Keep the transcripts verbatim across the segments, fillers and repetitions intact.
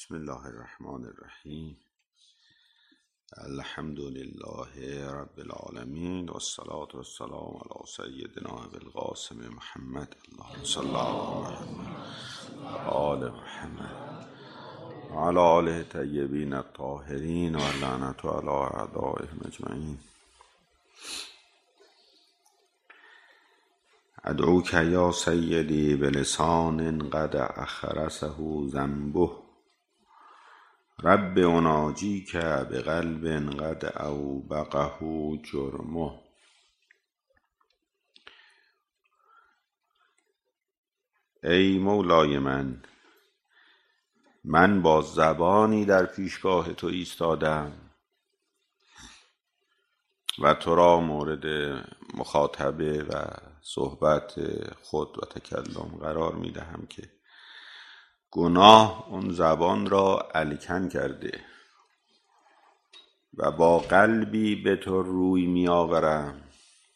بسم الله الرحمن الرحیم. الحمد لله رب العالمین و الصلاة والسلام علی سیدنا ابوالقاسم محمد اللهم صل علی محمد و آل محمد و علی آله طیبین الطاهرین و لعنت علی اعدائهم اجمعین. ادعوک یا سیدی بلسان قد اخرسه ذنبه، رب اناجیک بقلب قد اوبقه جرمه. ای مولای من، من با زبانی در پیشگاه تو ایستادم و تو را مورد مخاطبه و صحبت خود و تکلم قرار می دهم که گناه اون زبان را الکن کرده و با قلبی به تو روی می آورم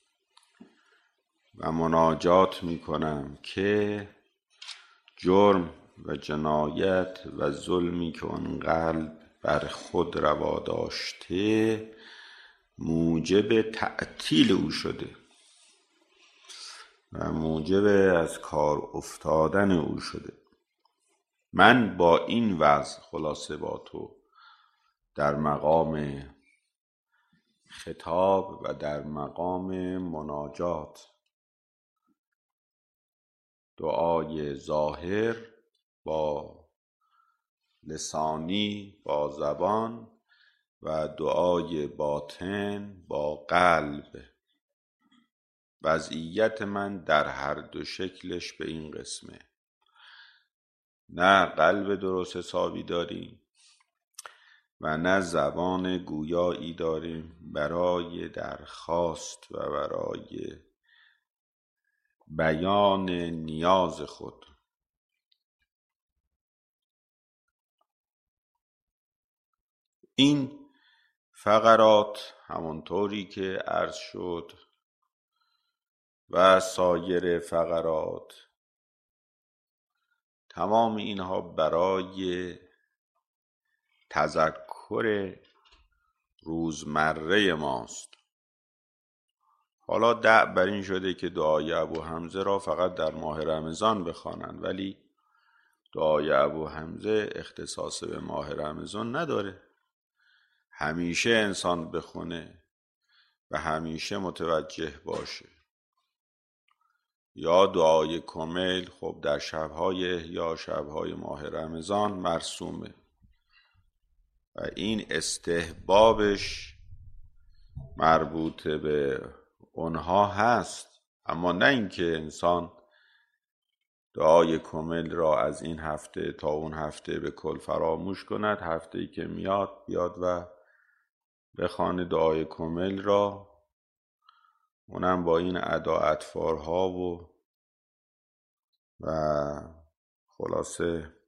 و مناجات می کنم که جرم و جنایت و ظلمی که اون قلب بر خود روا داشته موجب تعطیل او شده و موجب از کار افتادن او شده. من با این وضع خلاصه با تو در مقام خطاب و در مقام مناجات، دعای ظاهر با لسانی با زبان و دعای باطن با قلب، وضعیت من در هر دو شکلش به این قسمه. نه قلب درست حسابی داریم و نه زبان گویایی داریم برای درخواست و برای بیان نیاز خود. این فقرات همانطوری که عرض شد و سایر فقرات، تمام اینها برای تذکر روزمره ماست. حالا دع بر این شده که دعای ابو حمزه را فقط در ماه رمضان بخوانند، ولی دعای ابو حمزه اختصاص به ماه رمضان نداره. همیشه انسان بخونه و همیشه متوجه باشه. یا دعای کمیل خب در شبهای احیا، شبهای ماه رمضان مرسومه و این استحبابش مربوط به اونها هست، اما نه اینکه انسان دعای کمیل را از این هفته تا اون هفته به کل فراموش کند. هفته‌ای که میاد بیاد و بخوانه دعای کمیل را، اونم با این ادا اطفارها و و خلاصه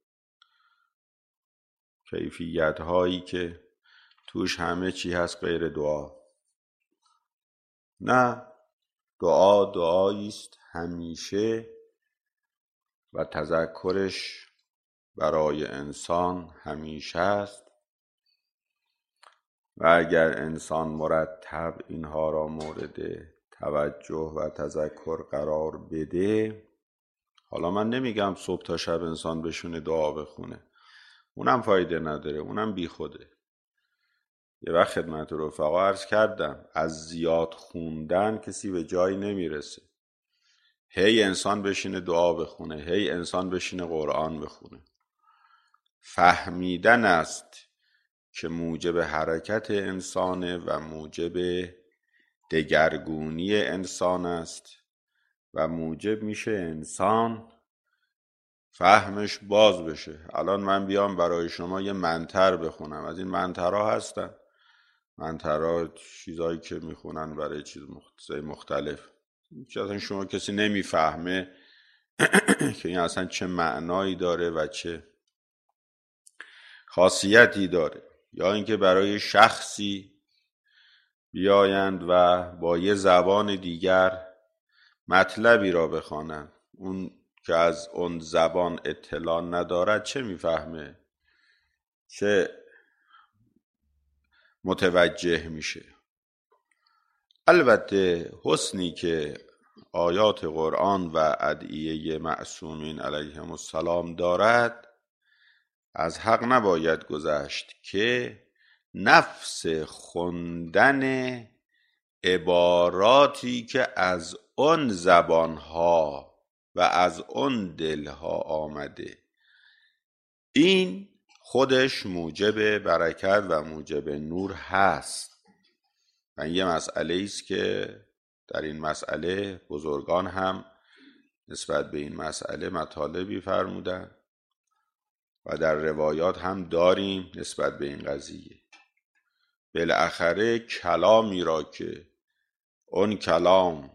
کیفیت هایی که توش همه چی هست غیر دعا. نه، دعا دعایی است همیشه و تذکرش برای انسان همیشه است و اگر انسان مرتب اینها را مورد توجه و تذکر قرار بده، حالا من نمیگم صبح تا شب انسان بشونه دعا بخونه، اونم فایده نداره، اونم بی خوده. یه وقت خدمت رفقا عرض کردم از زیاد خوندن کسی به جایی نمیرسه. هی انسان بشینه دعا بخونه، هی انسان بشینه قرآن بخونه. فهمیدن است که موجب حرکت انسانه و موجب دگرگونی انسان است و موجب میشه انسان فهمش باز بشه. الان من بیام برای شما یه منتر بخونم، از این منترها هستن، منترها چیزایی که میخونن برای چیز مختلف که اصلا شما کسی نمیفهمه که این اصلا چه معنایی داره و چه خاصیتی داره، یا اینکه برای شخصی بیایند و با یه زبان دیگر مطلبی را بخوانند، اون که از اون زبان اطلاع ندارد چه میفهمه؟ چه متوجه میشه. البته حسنی که آیات قرآن و ادعیه معصومین علیهم السلام دارد، از حق نباید گذشت که نفس خوندن عباراتی که از اون زبانها و از اون دلها آمده، این خودش موجب برکت و موجب نور هست. و یه مسئله است که در این مسئله بزرگان هم نسبت به این مسئله مطالبی فرمودن و در روایات هم داریم نسبت به این قضیه. بالاخره کلامی را که اون کلام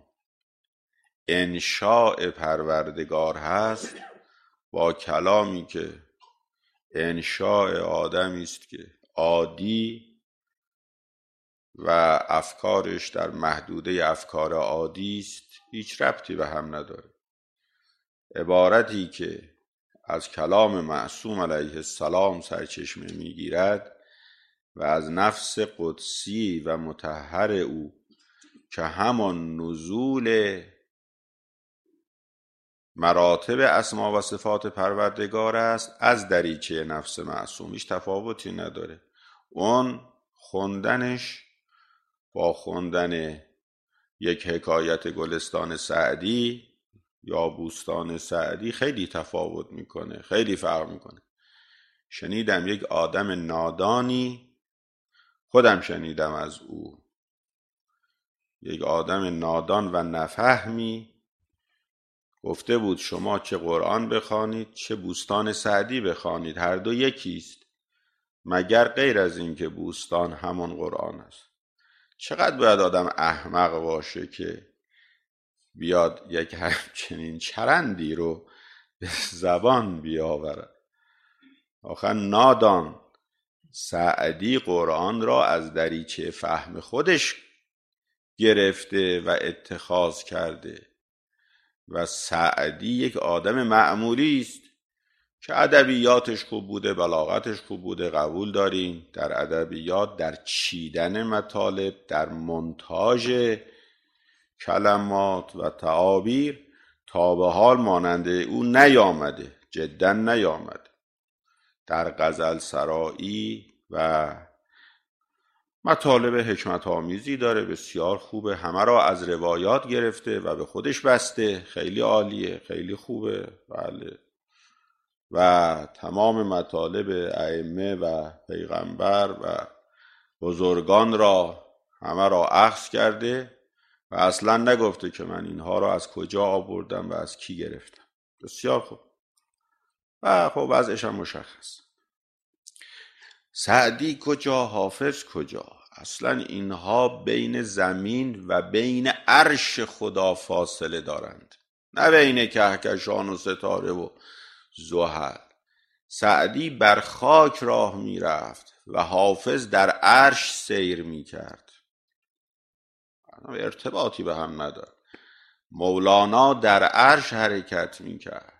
انشاء پروردگار هست با کلامی که انشاء آدمی است که عادی و افکارش در محدوده افکار عادی است هیچ ربطی به هم نداره. عبارتی که از کلام معصوم علیه السلام سرچشمه میگیرد و از نفس قدسی و مطهر او که همان نزول مراتب اسما و صفات پروردگار است، از دریچه نفس معصوم هیچ تفاوتی نداره. اون خوندنش با خوندن یک حکایت گلستان سعدی یا بوستان سعدی خیلی تفاوت میکنه، خیلی فرق میکنه. شنیدم یک آدم نادانی، خودم شنیدم از او، یک آدم نادان و نفهمی گفته بود شما چه قرآن بخوانید چه بوستان سعدی بخوانید، هر دو یکیست، مگر غیر از این که بوستان همون قرآن است. چقدر باید آدم احمق باشه که بیاد یک همچنین چرندی رو به زبان بیاورد. آخر نادان سعدی قرآن را از دریچه فهم خودش گرفته و اتخاذ کرده و سعدی یک آدم معمولی است که ادبیاتش خوب بوده، بلاغتش خوب بوده، قبول داریم. در ادبیات، در چیدن مطالب، در مونتاژ کلمات و تعابیر تا به حال ماننده او نیامده، جدا نیامده. در غزل سرایی و مطالب حکمت آمیزی داره، بسیار خوبه، همه را از روایات گرفته و به خودش بسته، خیلی عالیه، خیلی خوبه. بله. و تمام مطالب ائمه و پیغمبر و بزرگان را همه را اخذ کرده و اصلا نگفته که من اینها را از کجا آوردم و از کی گرفتم. بسیار خوب. و خب وضعش هم مشخص. سعدی کجا، حافظ کجا؟ اصلا اینها بین زمین و بین عرش خدا فاصله دارند، نه بین کهکشان و ستاره و زحل. سعدی بر خاک راه می رفت و حافظ در عرش سیر می کرد. ارتباطی به هم ندارد. مولانا در عرش حرکت می کرد،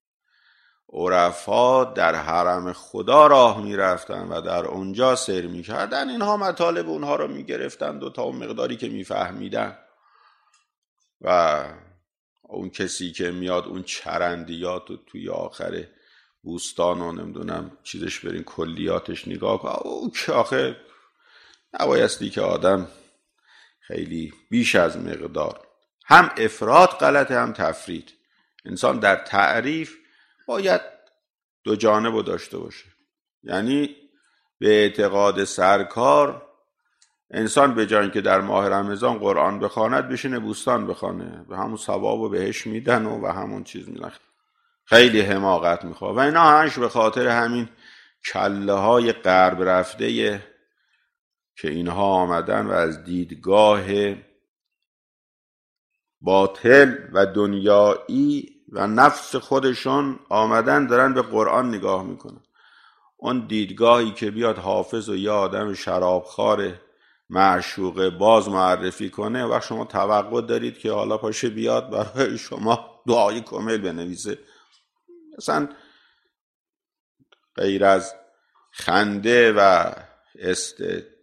عرفا در حرم خدا راه می رفتن و در اونجا سیر می کردن. اینها مطالب اونها رو می گرفتن و تا اون مقداری که می فهمیدن و اون کسی که میاد اون چرندیات و توی آخر بوستان و نمیدونم چیزش برین کلیاتش نگاه کن، او که آخه نبایستی که آدم خیلی بیش از مقدار، هم افراط غلطه هم تفرید. انسان در تعریف باید دو جانبو داشته باشه. یعنی به اعتقاد سرکار انسان به جای که در ماه رمضان قرآن بخواند بشینه بوستان بخوانه، به همون ثوابو بهش میدن و به همون چیز میدن. خیلی حماقت میخواد و اینا همش به خاطر همین کله های غرب رفته که اینها آمدن و از دیدگاه باطل و دنیایی و نفس خودشون آمدن دارن به قرآن نگاه میکنن. اون دیدگاهی که بیاد حافظ و یه آدم شرابخوار معشوق باز معرفی کنه، وقت شما توقع دارید که حالا پاشه بیاد برای شما دعای کامل بنویسه. مثلا غیر از خنده و است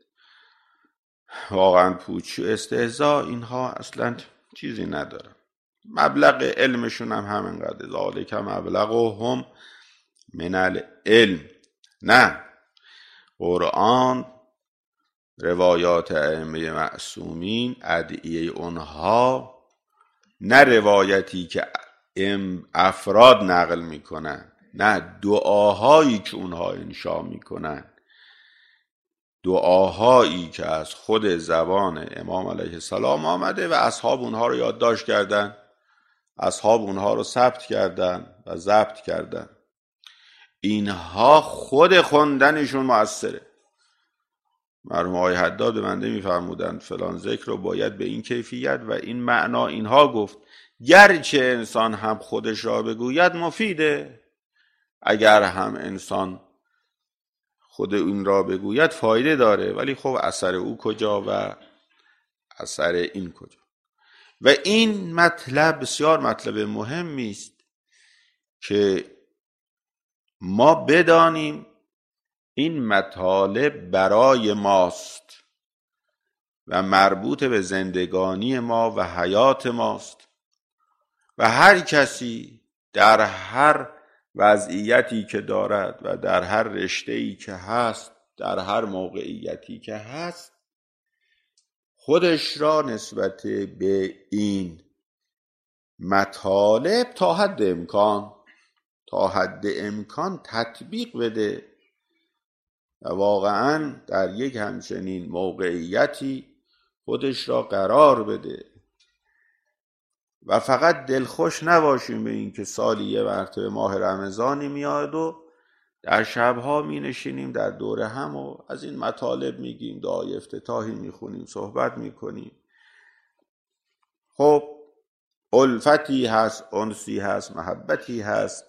واقعا پوچی و استهزا، اینها اصلا چیزی ندارن. مبلغ علمشون هم همینقدر، ذالک مبلغهم من العلم. نه، قرآن، روایات ائمه معصومین، ادعیه اونها، نه روایتی که افراد نقل میکنن، نه دعاهایی که اونها انشا میکنن، دعاهایی که از خود زبان امام علیه السلام آمده و اصحاب اونها رو یادداشت کردن، اصحاب اونها رو ثبت کردن و ضبط کردن. اینها خود خوندنشون مؤثره. مرحوم آقای حداد بنده میفرمودند فلان ذکر رو باید به این کیفیت و این معنا اینها گفت. گرچه انسان هم خودش را بگوید مفیده، اگر هم انسان خود این را بگوید فایده داره، ولی خب اثر او کجا و اثر این کجا؟ و این مطلب بسیار مطلب مهمی است که ما بدانیم این مطالب برای ماست و مربوط به زندگانی ما و حیات ماست و هر کسی در هر وضعیتی که دارد و در هر رشته‌ای که هست، در هر موقعیتی که هست، خودش را نسبت به این مطالب تا حد امکان تا حد امکان تطبیق بده و واقعا در یک همچنین موقعیتی خودش را قرار بده و فقط دلخوش نباشیم به این که سالی یه مرتبه ماه رمضانی میاد و در شبها می نشینیم در دوره هم و از این مطالب میگیم، دعای افتتاحی میخونیم، صحبت میکنیم. خب الفتی هست، انسی هست، محبتی هست.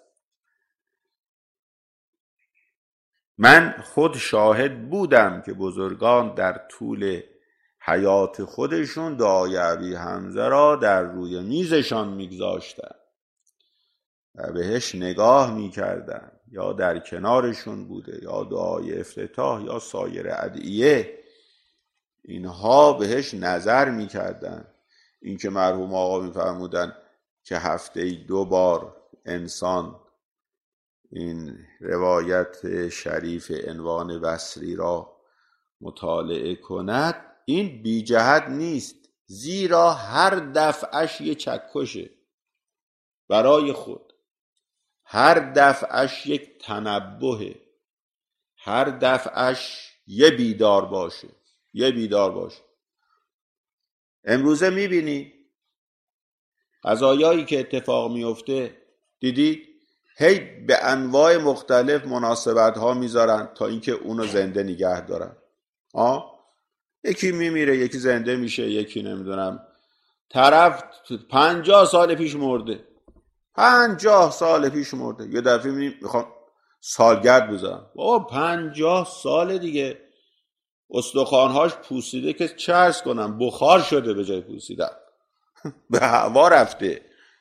من خود شاهد بودم که بزرگان در طول حیات خودشون دعای ابی حمزه را در روی میزشان میگذاشتن و بهش نگاه میکردن، یا در کنارشون بوده، یا دعای افتتاح یا سایر ادعیه، اینها بهش نظر میکردن. این که مرحوم آقا میفرمودن که هفته دو بار انسان این روایت شریف عنوان بصری را مطالعه کند، این بی جهت نیست، زیرا هر دفعش یه چکشه برای خود، هر دفعش یک تنبهه، هر دفعش یه بیدار باشه یه بیدار باشه امروزه میبینی قضایایی که اتفاق میفته، دیدی هی به انواع مختلف مناسبت ها میذارن تا اینکه اونو زنده نگه دارن. آه یکی میمیره، یکی زنده میشه، یکی نمیدونم طرف پنجاه سال پیش مرده، پنجاه سال پیش مرده، یه دفعه میخوام سالگرد بذارم، بابا پنجاه سال دیگه استخوانهاش پوسیده که چه عرض کنم، بخار شده به جای پوسیدن به هوا رفته.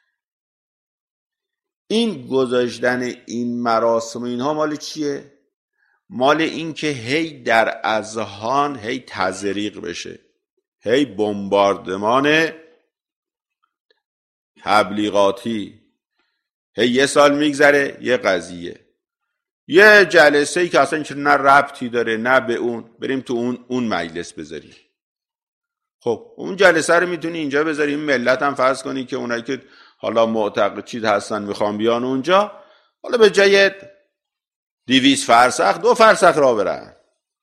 این گذاشتن این مراسم اینها مال چیه؟ مال این که هی در اذهان هی تزریق بشه، هی بمباردمان تبلیغاتی، هی یه سال میگذره یه قضیه، یه جلسه ای که اصلا نه ربطی داره نه به اون، بریم تو اون اون مجلس بذاریم. خب اون جلسه رو میتونی اینجا بذاری، این ملت هم فرض کنی که اونایی که حالا معتقد چیز هستن میخوان بیان اونجا، حالا به جای دیویس فرسخ دو فرسخ را برن،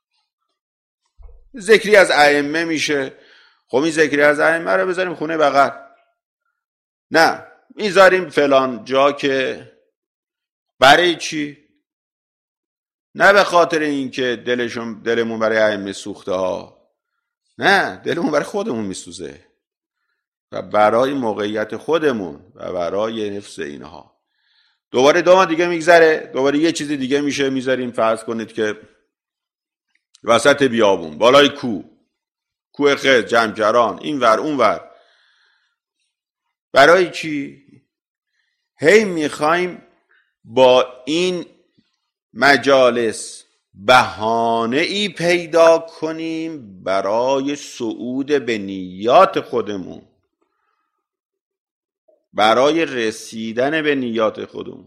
ذکری از ائمه میشه. خب این ذکری از ائمه رو بذاریم خونه بغل، نه میذاریم فلان جا. که برای چی؟ نه به خاطر اینکه دلشون دلمون برای ائمه سوخته ها، نه دلمون برای خودمون میسوزه و برای موقعیت خودمون و برای حفظ اینها. دوباره دو ماه دیگه میگذره، دوباره یه چیز دیگه میشه، میذاریم فرض کنید که وسط بیابون بالای کوه، کوه خز، جمکران، این ور اون ور. برای چی؟ هی میخوایم با این مجالس بهانه ای پیدا کنیم برای صعود به نیات خودمون، برای رسیدن به نیات خودمون،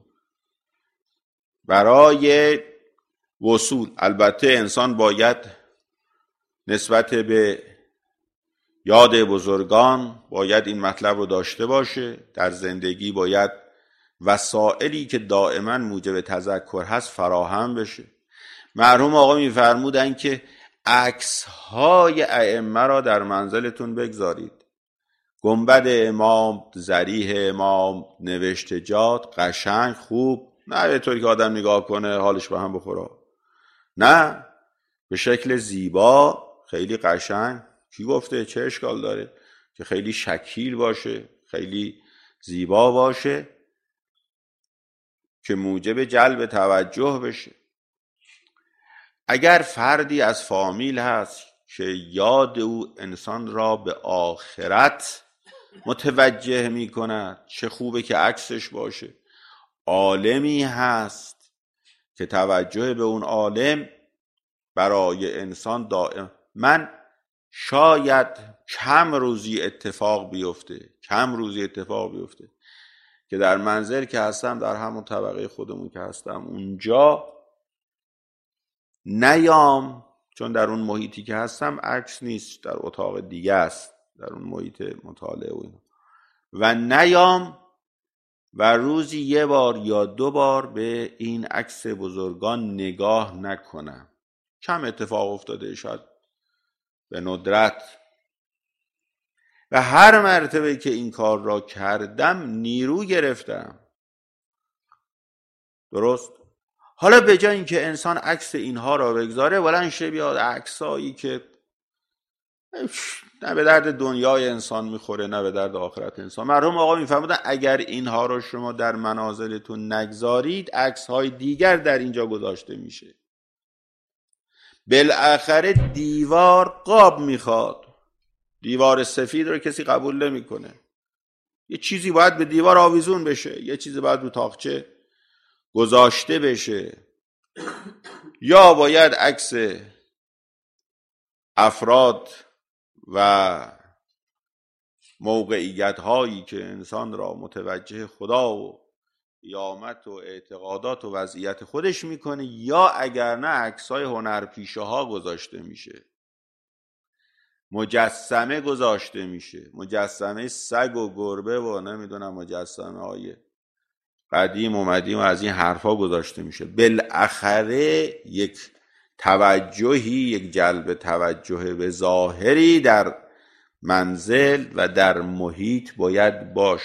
برای وصول. البته انسان باید نسبت به یاد بزرگان باید این مطلب رو داشته باشه. در زندگی باید وسائلی که دائما موجب تذکر هست فراهم بشه. مرحوم آقا میفرمودن که عکس‌های ائمه را در منزلتون بگذارید. گنبد امام، ضریح امام، نوشتجات قشنگ خوب، نه به طوری که آدم نگاه کنه حالش به هم بخوره، نه به شکل زیبا، خیلی قشنگ. کی گفته؟ چه اشکال داره که خیلی شکیل باشه، خیلی زیبا باشه که موجب جلب توجه بشه. اگر فردی از فامیل هست که یاد او انسان را به آخرت متوجه می کند، چه خوبه که عکسش باشه. عالمی هست که توجه به اون عالم برای انسان دائم. من شاید کم روزی اتفاق بیفته کم روزی اتفاق بیفته که در منزل که هستم، در همون طبقه خودمون که هستم، اونجا نیام، چون در اون محیطی که هستم عکس نیست، در اتاق دیگه است، در اون محیط مطالعه و اینا، و نیام و روزی یه بار یا دو بار به این عکس بزرگان نگاه نکنم. کم اتفاق افتاده، شاید به ندرت. و هر مرتبه که این کار را کردم نیرو گرفتم. درست؟ حالا به جای اینکه انسان عکس اینها را بگذاره، بلند شه بیاد عکسایی که نه به درد دنیای انسان میخوره نه به درد آخرت انسان. مرحوم آقا میفرمودن اگر اینها را شما در منازلتون نگذارید، عکس‌های دیگر در اینجا گذاشته میشه. بالاخره دیوار قاب میخواد. دیوار سفید رو کسی قبول نمیکنه. یه چیزی باید به دیوار آویزون بشه، یه چیزی باید رو تاقچه گذاشته بشه، یا باید عکس افراد و موقعیت هایی که انسان را متوجه خدا و قیامت و اعتقادات و وضعیت خودش میکنه، یا اگر نه عکسای هنرپیشه ها گذاشته میشه، مجسمه گذاشته میشه، مجسمه سگ و گربه و نمیدونم مجسمه های قدیم و مدیم و از این حرفا گذاشته میشه. بالاخره یک توجهی، یک جلب توجه به ظاهری در منزل و در محیط باید باش.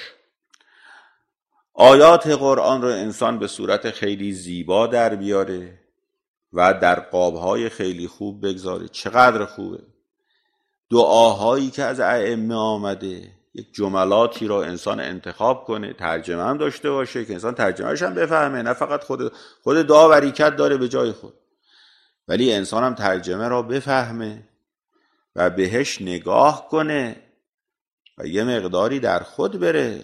آیات قرآن رو انسان به صورت خیلی زیبا در بیاره و در قابهای خیلی خوب بگذاره. چقدر خوبه دعاهایی که از ائمه آمده، یک جملاتی رو انسان انتخاب کنه، ترجمه هم داشته باشه که انسان ترجمهش هم بفهمه، نه فقط خود خود دعا بریکت داره به جای خود، ولی انسان هم ترجمه را بفهمه و بهش نگاه کنه و یه مقداری در خود بره.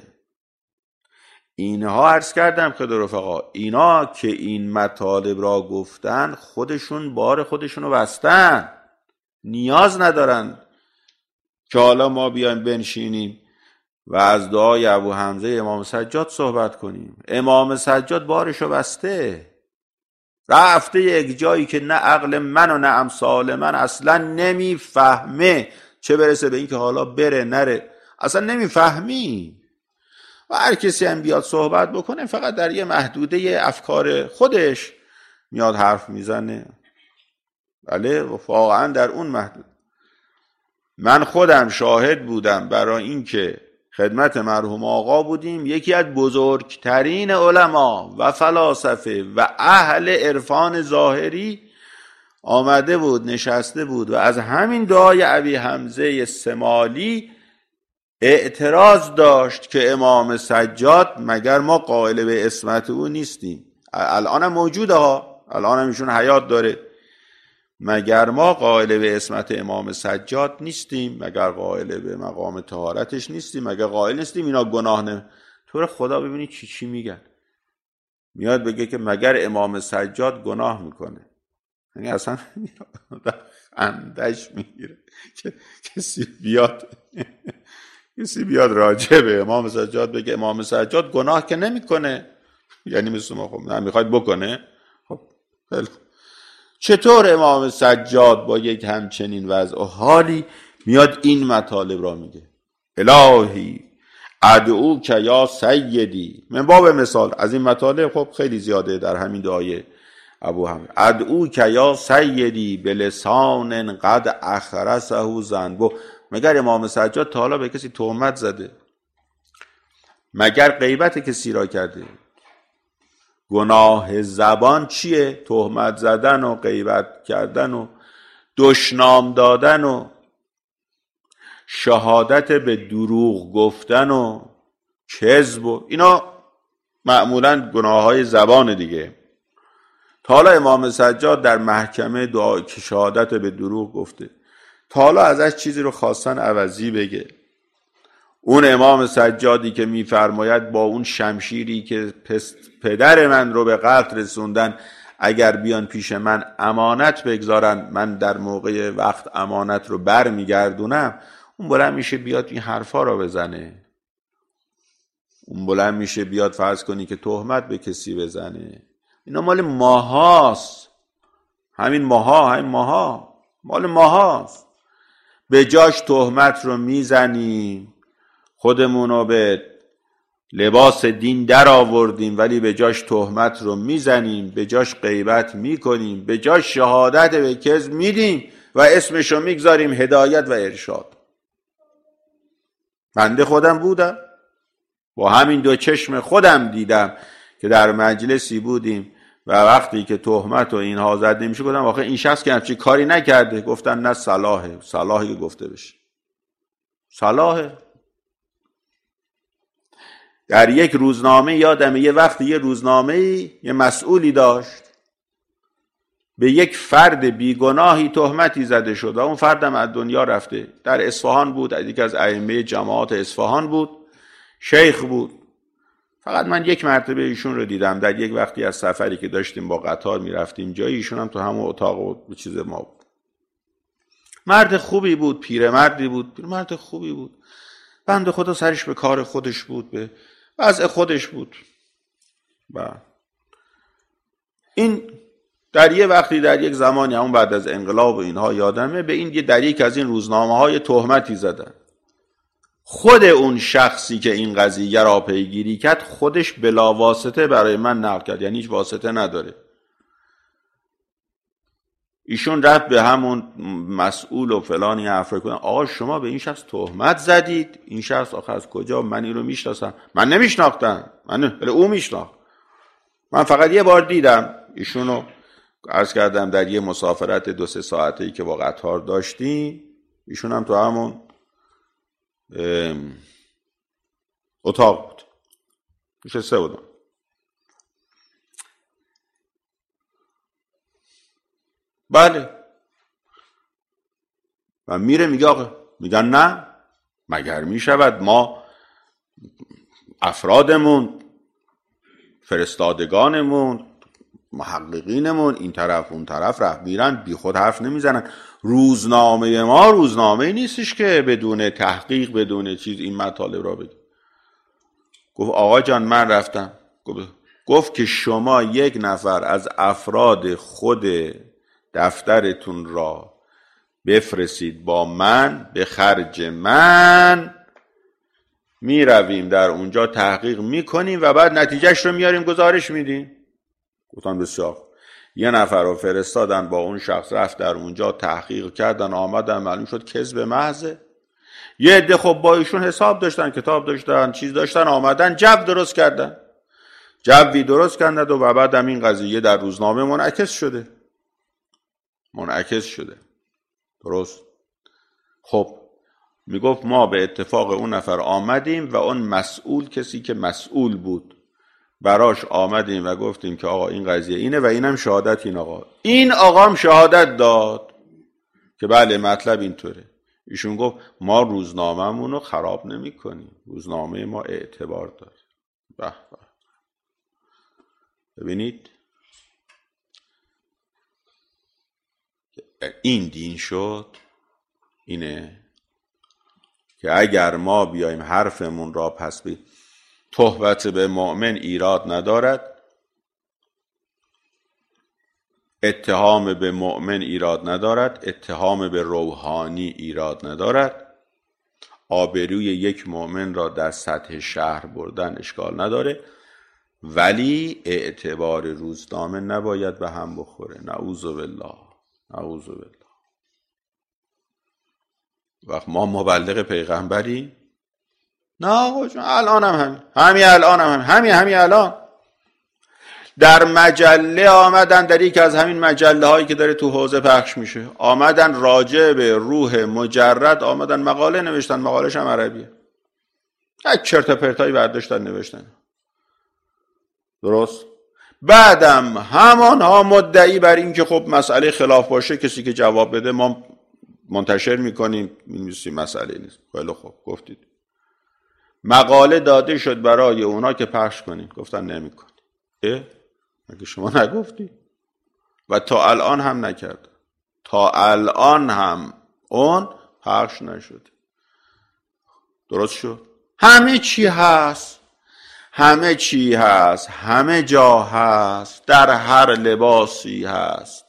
اینها عرض کردم خدمت رفقا، اینا که این مطالب را گفتن خودشون بار خودشونو بستن، نیاز ندارن که حالا ما بیایم بنشینیم و از دعای ابو حمزه امام سجاد صحبت کنیم. امام سجاد بارشو بسته، رفته یک جایی که نه عقل من و نه امثال من اصلا نمیفهمه، چه برسه به این که حالا بره نره، اصلا نمیفهمی. و هر کسی هم بیاد صحبت بکنه فقط در یه محدوده افکار خودش میاد حرف میزنه. بله واقعا در اون محدود. من خودم شاهد بودم برای این که خدمت مرحوم آقا بودیم، یکی از بزرگترین علما و فلاسفه و اهل عرفان ظاهری آمده بود، نشسته بود و از همین دعای ابی حمزه سمالی اعتراض داشت که امام سجاد مگر ما قائل به عصمت او نیستیم؟ الان هم موجوده ها، الان هم ایشون حیات داره. مگر ما قائل به عصمت امام سجاد نیستیم؟ مگر قائل به مقام طهارتش نیستیم؟ مگر قائل نیستیم اینا گناه نه؟ تو خدا ببینید چی چی میگن. میاد بگه که مگر امام سجاد گناه میکنه؟ یعنی اصلا اندش میگیره که کسی بیاد کسی بیاد راجع به امام سجاد بگه امام سجاد گناه که نمیکنه، یعنی مثل ما خب نه میخواید بکنه. خب بله. چطور امام سجاد با یک همچنین وضع و حالی میاد این مطالب را میگه؟ الهی ادعوک یا سیدی، من باب مثال از این مطالب خب خیلی زیاده در همین دعای ابو حمید. ادعوک یا سیدی بلسان قد اخرسه ذنبه. مگر امام سجاد تا حالا به کسی تهمت زده؟ مگر غیبت کسی را کرده؟ گناه زبان چیه؟ تهمت زدن و غیبت کردن و دشنام دادن و شهادت به دروغ گفتن و کذب و اینا معمولا گناه های زبان دیگه. تا حالا امام سجاد در محکمه دعا که شهادت به دروغ گفته، تا حالا ازش چیزی رو خواستن عوضی بگه؟ اون امام سجادی که میفرماید با اون شمشیری که پدر من رو به قتل رسوندن اگر بیان پیش من امانت بگذارن من در موقع وقت امانت رو بر میگردونم، اون بلند میشه بیاد این حرفا رو بزنه؟ اون بلند میشه بیاد فرض کنی که تهمت به کسی بزنه؟ اینا مال ماهاست، همین ماها همین ماها مال ماهاست. به جاش تهمت رو میزنیم، خودمون رو به لباس دین در آوردیم ولی به جاش تهمت رو میزنیم، به جاش غیبت میکنیم، به جاش شهادت به کذب میدیم و اسمش رو میگذاریم هدایت و ارشاد. بنده خودم بودم، با همین دو چشم خودم دیدم که در مجلسی بودیم و وقتی که تهمت و اینها زده میشه گفتم آخه این شخص که همچین کاری نکرده. گفتن نه صلاحه، صلاحی که گفته بشه صلاحه. در یک روزنامه یادمه یه وقتی یه روزنامه یه مسئولی داشت، به یک فرد بیگناهی تهمتی زده شد و اون فردم از دنیا رفته. در اصفهان بود، یکی از ائمه جماعات اصفهان بود، شیخ بود. فقط من یک مرتبه ایشون رو دیدم در یک وقتی از سفری که داشتیم با قطار میرفتیم جایی، ایشون هم تو همون اتاق و چیز ما بود. مرد خوبی بود، پیرمردی بود، پیرمرد خوبی بود. بنده خدا سرش به کار خودش بود، به وضع خودش بود. و این در یه وقتی در یک زمانی همون بعد از انقلاب و اینها یادمه به این یه در یک از این روزنامه های تهمتی زدن. خود اون شخصی که این قضیه را پیگیری کرد خودش بلا واسطه برای من نقل کرد، یعنی هیچ واسطه نداره. ایشون رفت به همون مسئول و فلانی حرف کنه، آقا شما به این شخص تهمت زدید، این شخص آخه از کجا؟ من این رو میشناسم. من نمیشناختم، من ولی او میشناخت. من فقط یه بار دیدم ایشونو، عرض کردم در یه مسافرت دو سه ساعته‌ای که با قطار داشتیم، ایشون هم تو همون اتاق بود، نشسته بودم. بله. و میره میگه آقا، میگن نه مگر میشود ما افرادمون، فرستادگانمون، محققینمون این طرف اون طرف رفت میرن بی خود حرف نمیزنن. روزنامه ما روزنامه نیستش که بدون تحقیق بدون چیز این مطالب را بگه. گفت آقا جان من رفتم. گفت, گفت که شما یک نفر از افراد خود دفترتون را بفرستید با من، به خرج من می رویم در اونجا تحقیق می کنیم و بعد نتیجهش رو میاریم گزارش میدیم. گفتم بسیار. یه نفر رو فرستادن با اون شخص، رفت در اونجا تحقیق کردن، آمدن معلوم شد کذب محضه. یه عده خب با ایشون حساب داشتن، کتاب داشتن، چیز داشتن، آمدن جو درست کردن، جوی درست کردن و بعد هم این قضیه در روزنامه منعکس شده منعکس شده درست. خب میگفت ما به اتفاق اون نفر آمدیم و اون مسئول، کسی که مسئول بود، براش آمدیم و گفتیم که آقا این قضیه اینه و اینم شهادت این آقا. این آقا هم شهادت داد که بله مطلب اینطوره. ایشون گفت ما روزنامه‌مون رو خراب نمی کنیم، روزنامه ما اعتبار داره. به به. ببینید این دین شد. اینه که اگر ما بیایم حرفمون را پس بی تهمت به مؤمن ایراد ندارد، اتهام به مؤمن ایراد ندارد، اتهام به روحانی ایراد ندارد، آبروی یک مؤمن را در سطح شهر بردن اشکال نداره، ولی اعتبار روزنامه نباید به هم بخوره. نعوذ بالله، نعوذ بالله. وقت ما مبلغ پیغمبری؟ نه آقا جون، الان هم همین همین الان هم همین همین همین الان در مجله آمدن، در یک از همین مجله هایی که داره تو حوزه پخش میشه، آمدن راجع به روح مجرد آمدن مقاله نوشتن، مقالهش هم عربیه، یک چرت و پرتایی برداشتن نوشتن. درست؟ بعدم همانها مدعی بر این که خب مسئله خلاف باشه کسی که جواب بده ما منتشر میکنیم، می‌نویسیم، مسئله نیست. خیلی خوب گفتید. مقاله داده شد برای اونا که پخش کنین، گفتن نمیکنی. اه؟ مگه شما نگفتی؟ و تا الان هم نکرد. تا الان هم اون پخش نشد. درست شد؟ همه چی هست. همه چی هست. همه جا هست. در هر لباسی هست.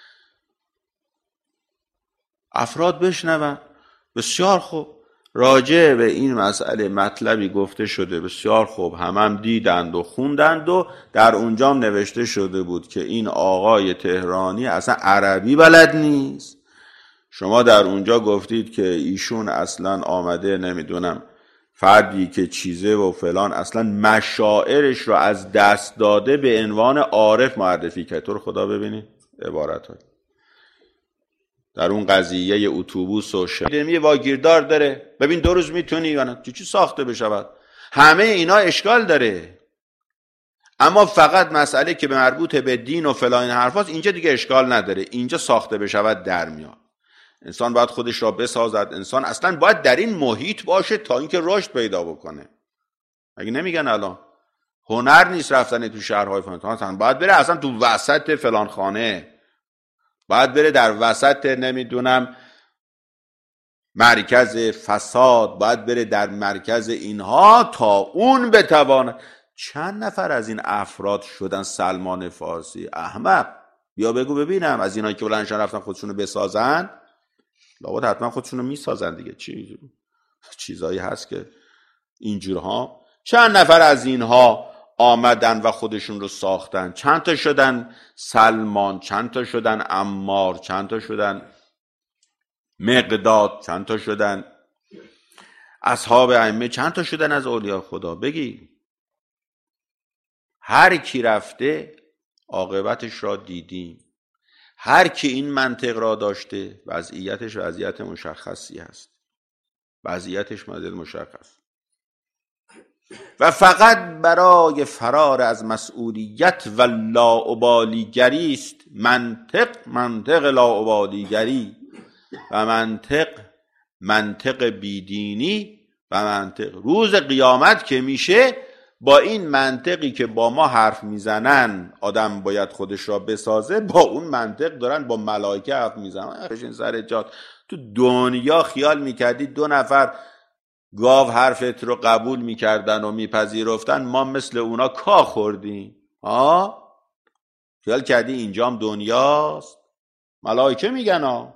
افراد بشنون. بسیار خوب. راجع به این مسئله مطلبی گفته شده، بسیار خوب، هم هم دیدند و خوندند و در اونجام نوشته شده بود که این آقای تهرانی اصلا عربی بلد نیست. شما در اونجا گفتید که ایشون اصلا آمده نمیدونم فردی که چیزه و فلان اصلا مشاعرش رو از دست داده به عنوان عارف معرفی کرد. تو رو خدا ببینید عبارت های در اون قضیه اتوبوس و شمی واگیردار داره، ببین دو روز میتونی یا نه چی چی ساخته بشود. همه اینا اشکال داره، اما فقط مسئله که به مربوط به دین و فلان این حرفاست اینجا دیگه اشکال نداره. اینجا ساخته بشود در میاد. انسان باید خودش را بسازد، انسان اصلا باید در این محیط باشه تا اینکه رشد پیدا بکنه. اگه نمیگن الان هنر نیست رفتن تو شهرهای فلان، باید بره اصلا تو وسط فلان خانه، باید بره در وسط نمیدونم مرکز فساد، باید بره در مرکز اینها تا اون بتواند. چند نفر از این افراد شدن سلمان فارسی؟ احمق، بیا بگو ببینم از اینایی که بلندشان رفتن خودشونو بسازن، لابد حتما خودشونو میسازن دیگه. چی چیزایی هست که اینجورها. چند نفر از اینها آمدن و خودشون رو ساختن؟ چند تا شدن سلمان، چند تا شدن عمار، چند تا شدن مقداد، چند تا شدن اصحاب ائمه، چند تا شدن از اولیاء خدا؟ بگی. هر کی رفته عاقبتش را دیدیم. هر کی این منطق را داشته وضعیتش وضعیت مشخصی هست. وضعیتش مدل مشخص و فقط برای فرار از مسئولیت و لاابالیگری است. منطق منطق لاابالیگری و منطق منطق بیدینی و منطق روز قیامت که میشه با این منطقی که با ما حرف میزنن آدم باید خودش را بسازه، با اون منطق دارن با ملائکه حرف میزنن. بشین سر جات. تو دنیا خیال میکردی دو نفر گاو حرفت رو قبول میکردن و میپذیرفتن ما مثل اونا کا خوردیم؟ ها؟ خیال کردی اینجام دنیاست؟ ملائکه میگن ها.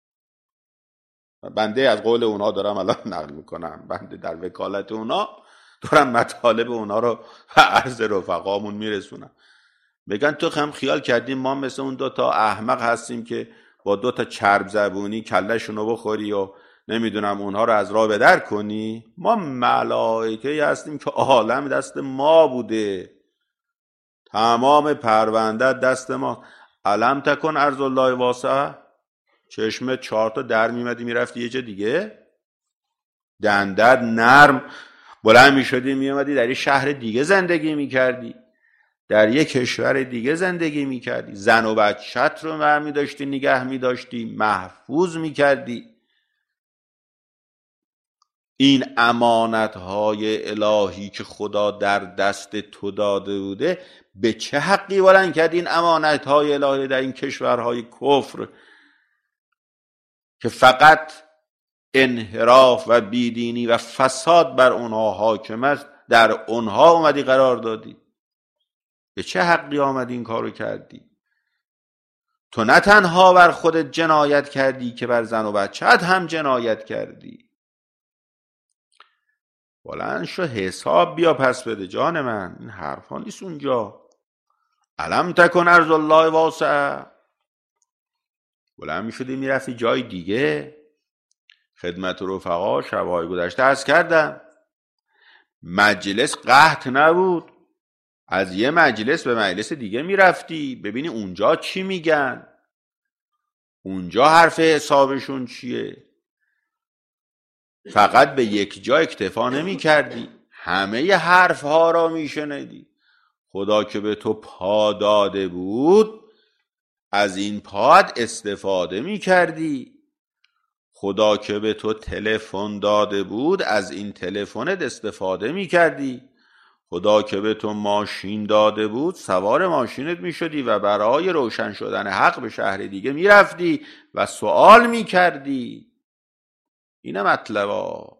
بنده از قول اونا دارم الان نقل میکنم، بنده در وکالت اونا دارم مطالب اونا رو به عرض رفقامون میرسونم. بگن تو هم خیال کردیم ما مثل اون دو تا احمق هستیم که با دو تا چرب زبونی کله‌شونو بخوری و نمیدونم اونها رو از راه بدر کنی؟ ما ملائکه هستیم که عالم دست ما بوده، تمام پرونده دست ما. علم تکن ارض الله واسعه، چشمت چهار تا در میمدی میرفتی یه جا دیگه، دندت نرم بلند میشدی میومدی در یه شهر دیگه زندگی میکردی، در یک کشور دیگه زندگی میکردی، زن و بچت رو برمی داشتی نگه میداشتی، محفوظ میکردی. این امانتهای الهی که خدا در دست تو داده بوده، به چه حقی بلند کرد این امانتهای الهی در این کشورهای کفر که فقط انحراف و بیدینی و فساد بر اونها حاکم است، در اونها اومدی قرار دادی؟ به چه حقی آمدی این کارو کردی؟ تو نه تنها بر خودت جنایت کردی که بر زن و بچه‌ت هم جنایت کردی. بلند شو حساب بیا پس بده جان من، این حرفا نیست اونجا. الم تکن ارض الله واسعه. بلند میشدی میرفتی جای دیگه. خدمت رفقا شبهای گذشته عرض کردم مجلس قحط نبود، از یه مجلس به مجلس دیگه میرفتی ببینی اونجا چی میگن، اونجا حرف حسابشون چیه. فقط به یک جا اکتفا نمی کردی، همه ی حرف ها را می شنیدی. خدا که به تو پا داده بود از این پاد استفاده می کردی. خدا که به تو تلفن داده بود از این تلفنت استفاده می کردی. خدا که به تو ماشین داده بود سوار ماشینت می شدی و برای روشن شدن حق به شهر دیگه می رفتی و سوال می کردی. اینه مطلبا.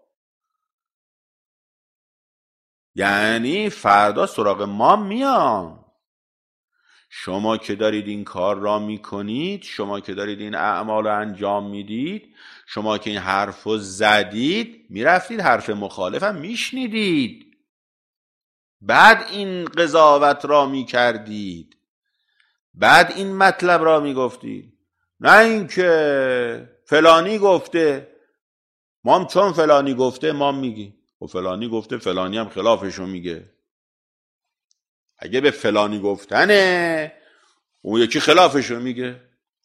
یعنی فردا سراغ ما میان. شما که دارید این کار را میکنید، شما که دارید این اعمال را انجام میدید، شما که این حرف رو زدید، میرفتید حرف مخالف هم میشنیدید، بعد این قضاوت را میکردید، بعد این مطلب را میگفتید. نه اینکه فلانی گفته، ما هم چون فلانی گفته ما میگیم و فلانی گفته فلانی هم خلافشو میگه. اگه به فلانی گفتنه اون یکی خلافشو میگه.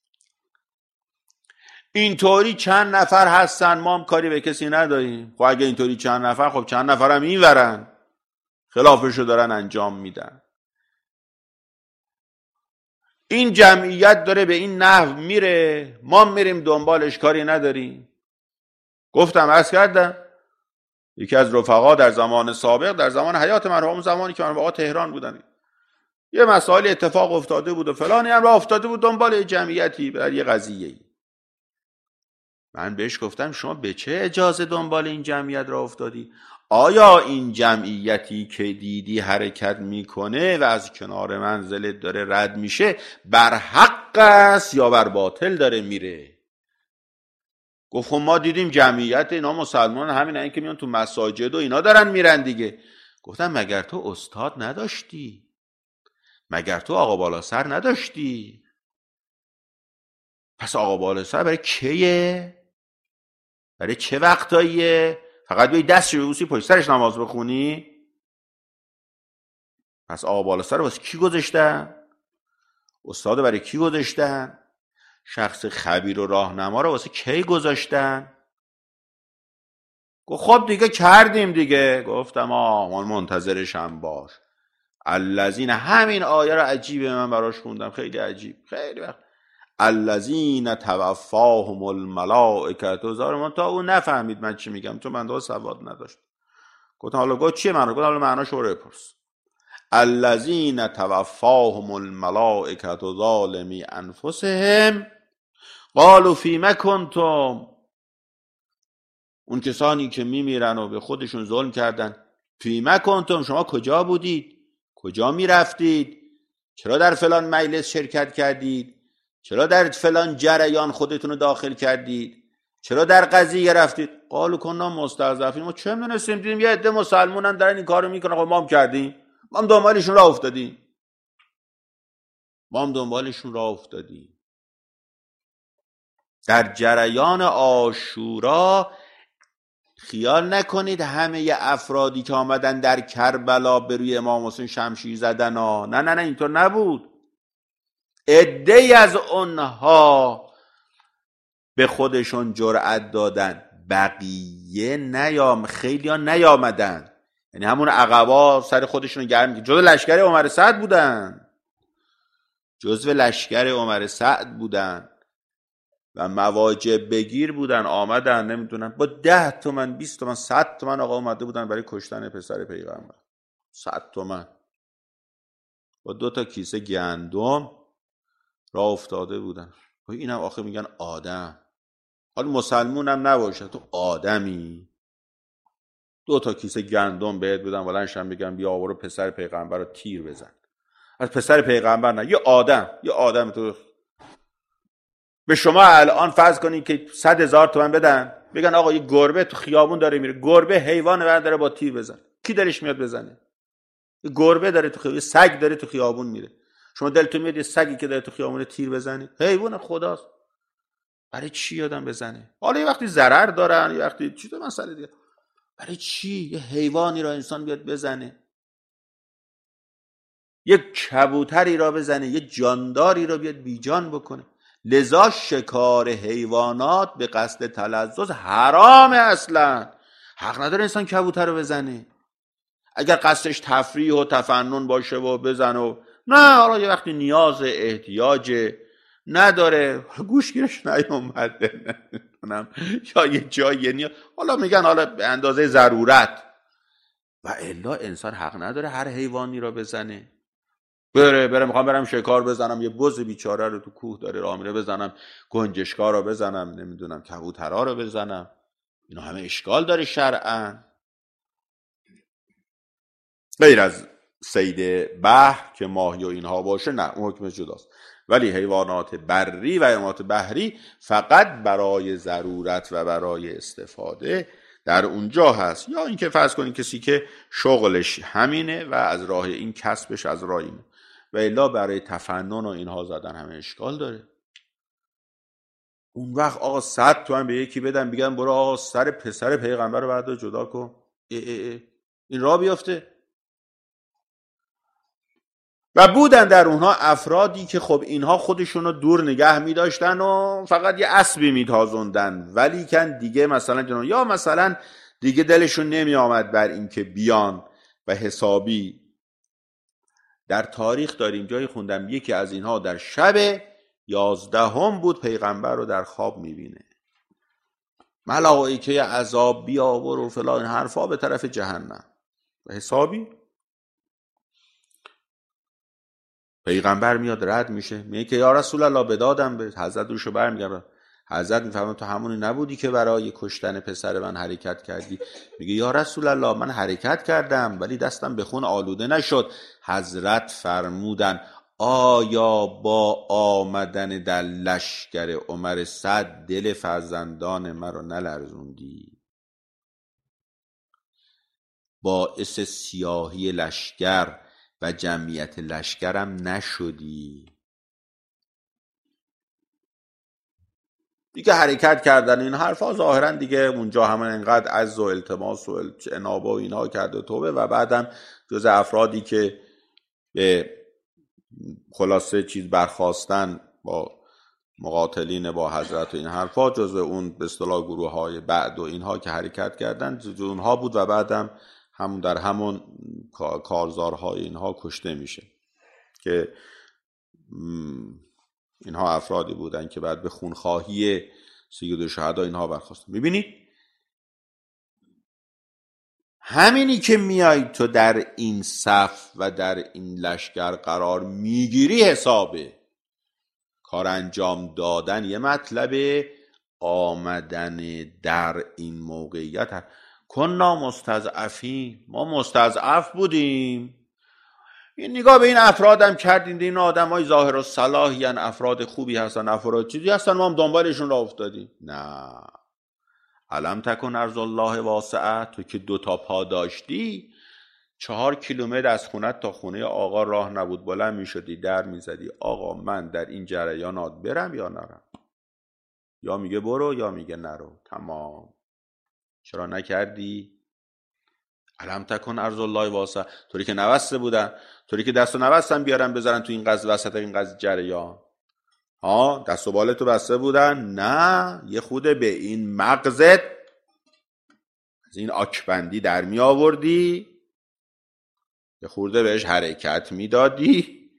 اینطوری چند نفر هستن، ما هم کاری به کسی نداریم. خب اگه اینطوری چند نفر، خب چند نفر هم این ورن خلافشو دارن انجام میدن. این جمعیت داره به این نحو میره، ما میریم دنبالش کاری نداریم. گفتم عرض کردم یکی از رفقا در زمان سابق، در زمان حیات مرحوم، زمانی که من تهران بودم، یه مسائل اتفاق افتاده بود و فلانی هم را افتاده بود دنبال جمعیتی برای یه قضیه‌ای. من بهش گفتم شما به چه اجازه دنبال این جمعیت را افتادی؟ آیا این جمعیتی که دیدی حرکت میکنه و از کنار منزلت داره رد میشه بر حق است یا بر باطل داره میره؟ گفت ما دیدیم جمعیت اینا مسلمان همین این که میان تو مساجد و اینا دارن میرن دیگه. گفتم مگر تو استاد نداشتی؟ مگر تو آقا بالا سر نداشتی؟ پس آقا بالا سر برای کیه؟ برای چه وقتاییه؟ فقط بیایی دستش ببوسی پشت سرش نماز بخونی؟ پس آقا بالا سر واسه کی گذاشتن؟ استاد برای کی گذاشتن؟ شخص خبیر و راهنما رو واسه کی گذاشتن؟ گفت خب دیگه کردیم دیگه. گفتم آه منتظرشم باش. الذین، همین آیه رو عجیبه من براش خوندم، خیلی عجیب، خیلی وقت. الذین توفاهم الملائکه زار من تا اون نفهمید من چی میگم چون بنده سواد نداشت. گفتم حالا گفت چیه معنی؟ گفتم حالا معناش رو بپرس. الذین توفاهم الملائکه ظالمی انفسهم قالوا فیما کنتم. اون کسانی که میمیرن و به خودشون ظلم کردن، فیما کنتم، شما کجا بودید؟ کجا میرفتید؟ چرا در فلان مجلس شرکت کردید؟ چرا در فلان جریان خودتون رو داخل کردید؟ چرا در قضیه رفتید؟ قالوا کنا مستضعفین. ما چه می‌دونستیم؟ دیدیم یه عده مسلمانان دارن این کارو میکنن، خب ما هم کردیم، ما هم دنبالشون راه افتادیم ما هم دنبالشون راه افتادیم در جریان عاشورا خیال نکنید همه ی افرادی که آمدن در کربلا به روی امام حسین شمشیر زدن ها. نه نه نه اینطور نبود. عده‌ای از اونها به خودشون جرأت دادن، بقیه نیام خیلی ها نیامدن. یعنی همون عقبا سر خودشون گرم می‌کردن. جزو لشکر عمر سعد بودن جزو لشکر عمر سعد بودن و مواجب بگیر بودن. آمدن نمیدونم با ده تومن بیست تومن صد تومن آقا اومده بودن برای کشتن پسر پیغمبر. صد تومن با دو تا کیسه گندم راه افتاده بودن. اینم آخه میگن آدم حالا مسلمون هم نباشه، تو آدمی، دو تا کیسه گندم بهت بدم ولنشم بگم بیا آورو پسر پیغمبر رو تیر بزن. از پسر پیغمبر نه، یه آدم یه آدم تو به شما الان فرض کنید که صد هزار تومن بدن بگن آقا یه گربه تو خیابون داره میره، گربه حیوان بعد داره با تیر بزن، کی دلش میاد بزنه؟ یه گربه داره تو خیابون، یه سگ داره تو خیابون میره، شما دلتون میاد یه سگی که داره تو خیابون تیر بزنی؟ حیوان خداست، برای چی آدم بزنه؟ حالا یه وقتی ضرر دارن، یه وقتی چی تو مسئله دیگه، برای چی یه حیوانی را انسان بیاد بزنه؟ یه کبوتری را بزنه، یه جانداری را بیاد بیجان بکنه. لذا شکار حیوانات به قصد تلذذ حرامه، اصلا حق نداره انسان کبوتر رو بزنه. اگر قصدش تفریح و تفنن باشه و بزنه و نه، حالا یه وقتی نیاز احتیاج نداره، گوشگیرش نیومده نمیدونم یا یه جایی نیاز، حالا میگن حالا به اندازه ضرورت، و الا انسان حق نداره هر حیوانی را بزنه. بره بره میخوام برم شکار بزنم، یه بز بیچاره رو تو کوه داره راه میره بزنم، گنجشکا رو بزنم، نمیدونم کبوترا رو بزنم، اینا همه اشکال داره شرعاً. غیر از صید بحر که ماهی و اینها باشه نه، اون حکم جداست. ولی حیوانات بری و حیوانات بحری فقط برای ضرورت و برای استفاده در اونجا هست. یا اینکه فرض کنین کسی که شغلش همینه و از راه این کسبش از راه اینه، و الا برای تفنن و اینها زدن همه اشکال داره. اون وقت آقا صد تومن به یکی بدن بگن برو آقا سر پسر پیغمبر رو بعد جدا کن، ای ای ای. این راه بیافته. و بودن در اونها افرادی که خب اینها خودشون رو دور نگه می داشتن و فقط یه اسبی می تازوندن، ولی کن دیگه مثلا جنون، یا مثلا دیگه دلشون نمی آمد بر این که بیان و حسابی. در تاریخ داریم جایی خوندم یکی از اینها در شب یازدهم بود پیغمبر رو در خواب می بینه، ملائکه عذاب بیاور و فلان حرفا به طرف جهنم، و حسابی پیغمبر میاد رد میشه، میگه که یا رسول الله بدادم به حضرت، روشو برمیگردن، حضرت میفهمن تو همونی نبودی که برای کشتن پسر من حرکت کردی؟ میگه یا رسول الله من حرکت کردم ولی دستم به خون آلوده نشد. حضرت فرمودن آیا با آمدن در لشکر عمر صد دل فرزندان مرا نلرزوندی؟ باعث سیاهی لشکر و جمعیت لشکرم نشدی؟ دیگه حرکت کردن این حرفا ظاهرا دیگه اونجا همون انقدر عز و التماس و انابه و اینا کرده توبه، و بعدم جز افرادی که به خلاصه چیز برخواستن با مقاتلین با حضرت و این حرفا، جز اون به اصطلاح گروه های بعد و اینها که حرکت کردن جز اونها بود، و بعدم همون در همون کارزارهای اینها کشته میشه که اینها افرادی بودن که بعد به خونخواهی سید الشهدا اینها برخواستن. میبینید همینی که میای تو در این صف و در این لشکر قرار میگیری حسابه. کار انجام دادن یه مطلبه، آمدن در این موقعیت. کنا مستضعفین، ما مستضعف بودیم. این نگاه به این افرادم کردین، این آدم های ظاهر و صلاحی هستن، افراد خوبی هستن، افراد چیزی هستن، ما هم دنبالشون را افتادیم. نه، علم تکن ارض الله واسعه، تو که دو تا پا داشتی، چهار کیلومتر از خونت تا خونه آقا راه نبود، بلند می شدی در می زدی آقا من در این جریانات برم یا نرم، یا میگه برو یا میگه نرو، تمام. چرا نکردی؟ علم تکن ارض الله واسعه. طوری که نوسته بودن، طوری که دست و نوستن بیارن بذارن تو این قضیه، وسط این قضیه جریان، ها دست و بالتو بسته بودن، نه یه خوده به این مغزت از این آکبندی در می آوردی، یه خورده بهش حرکت می دادی،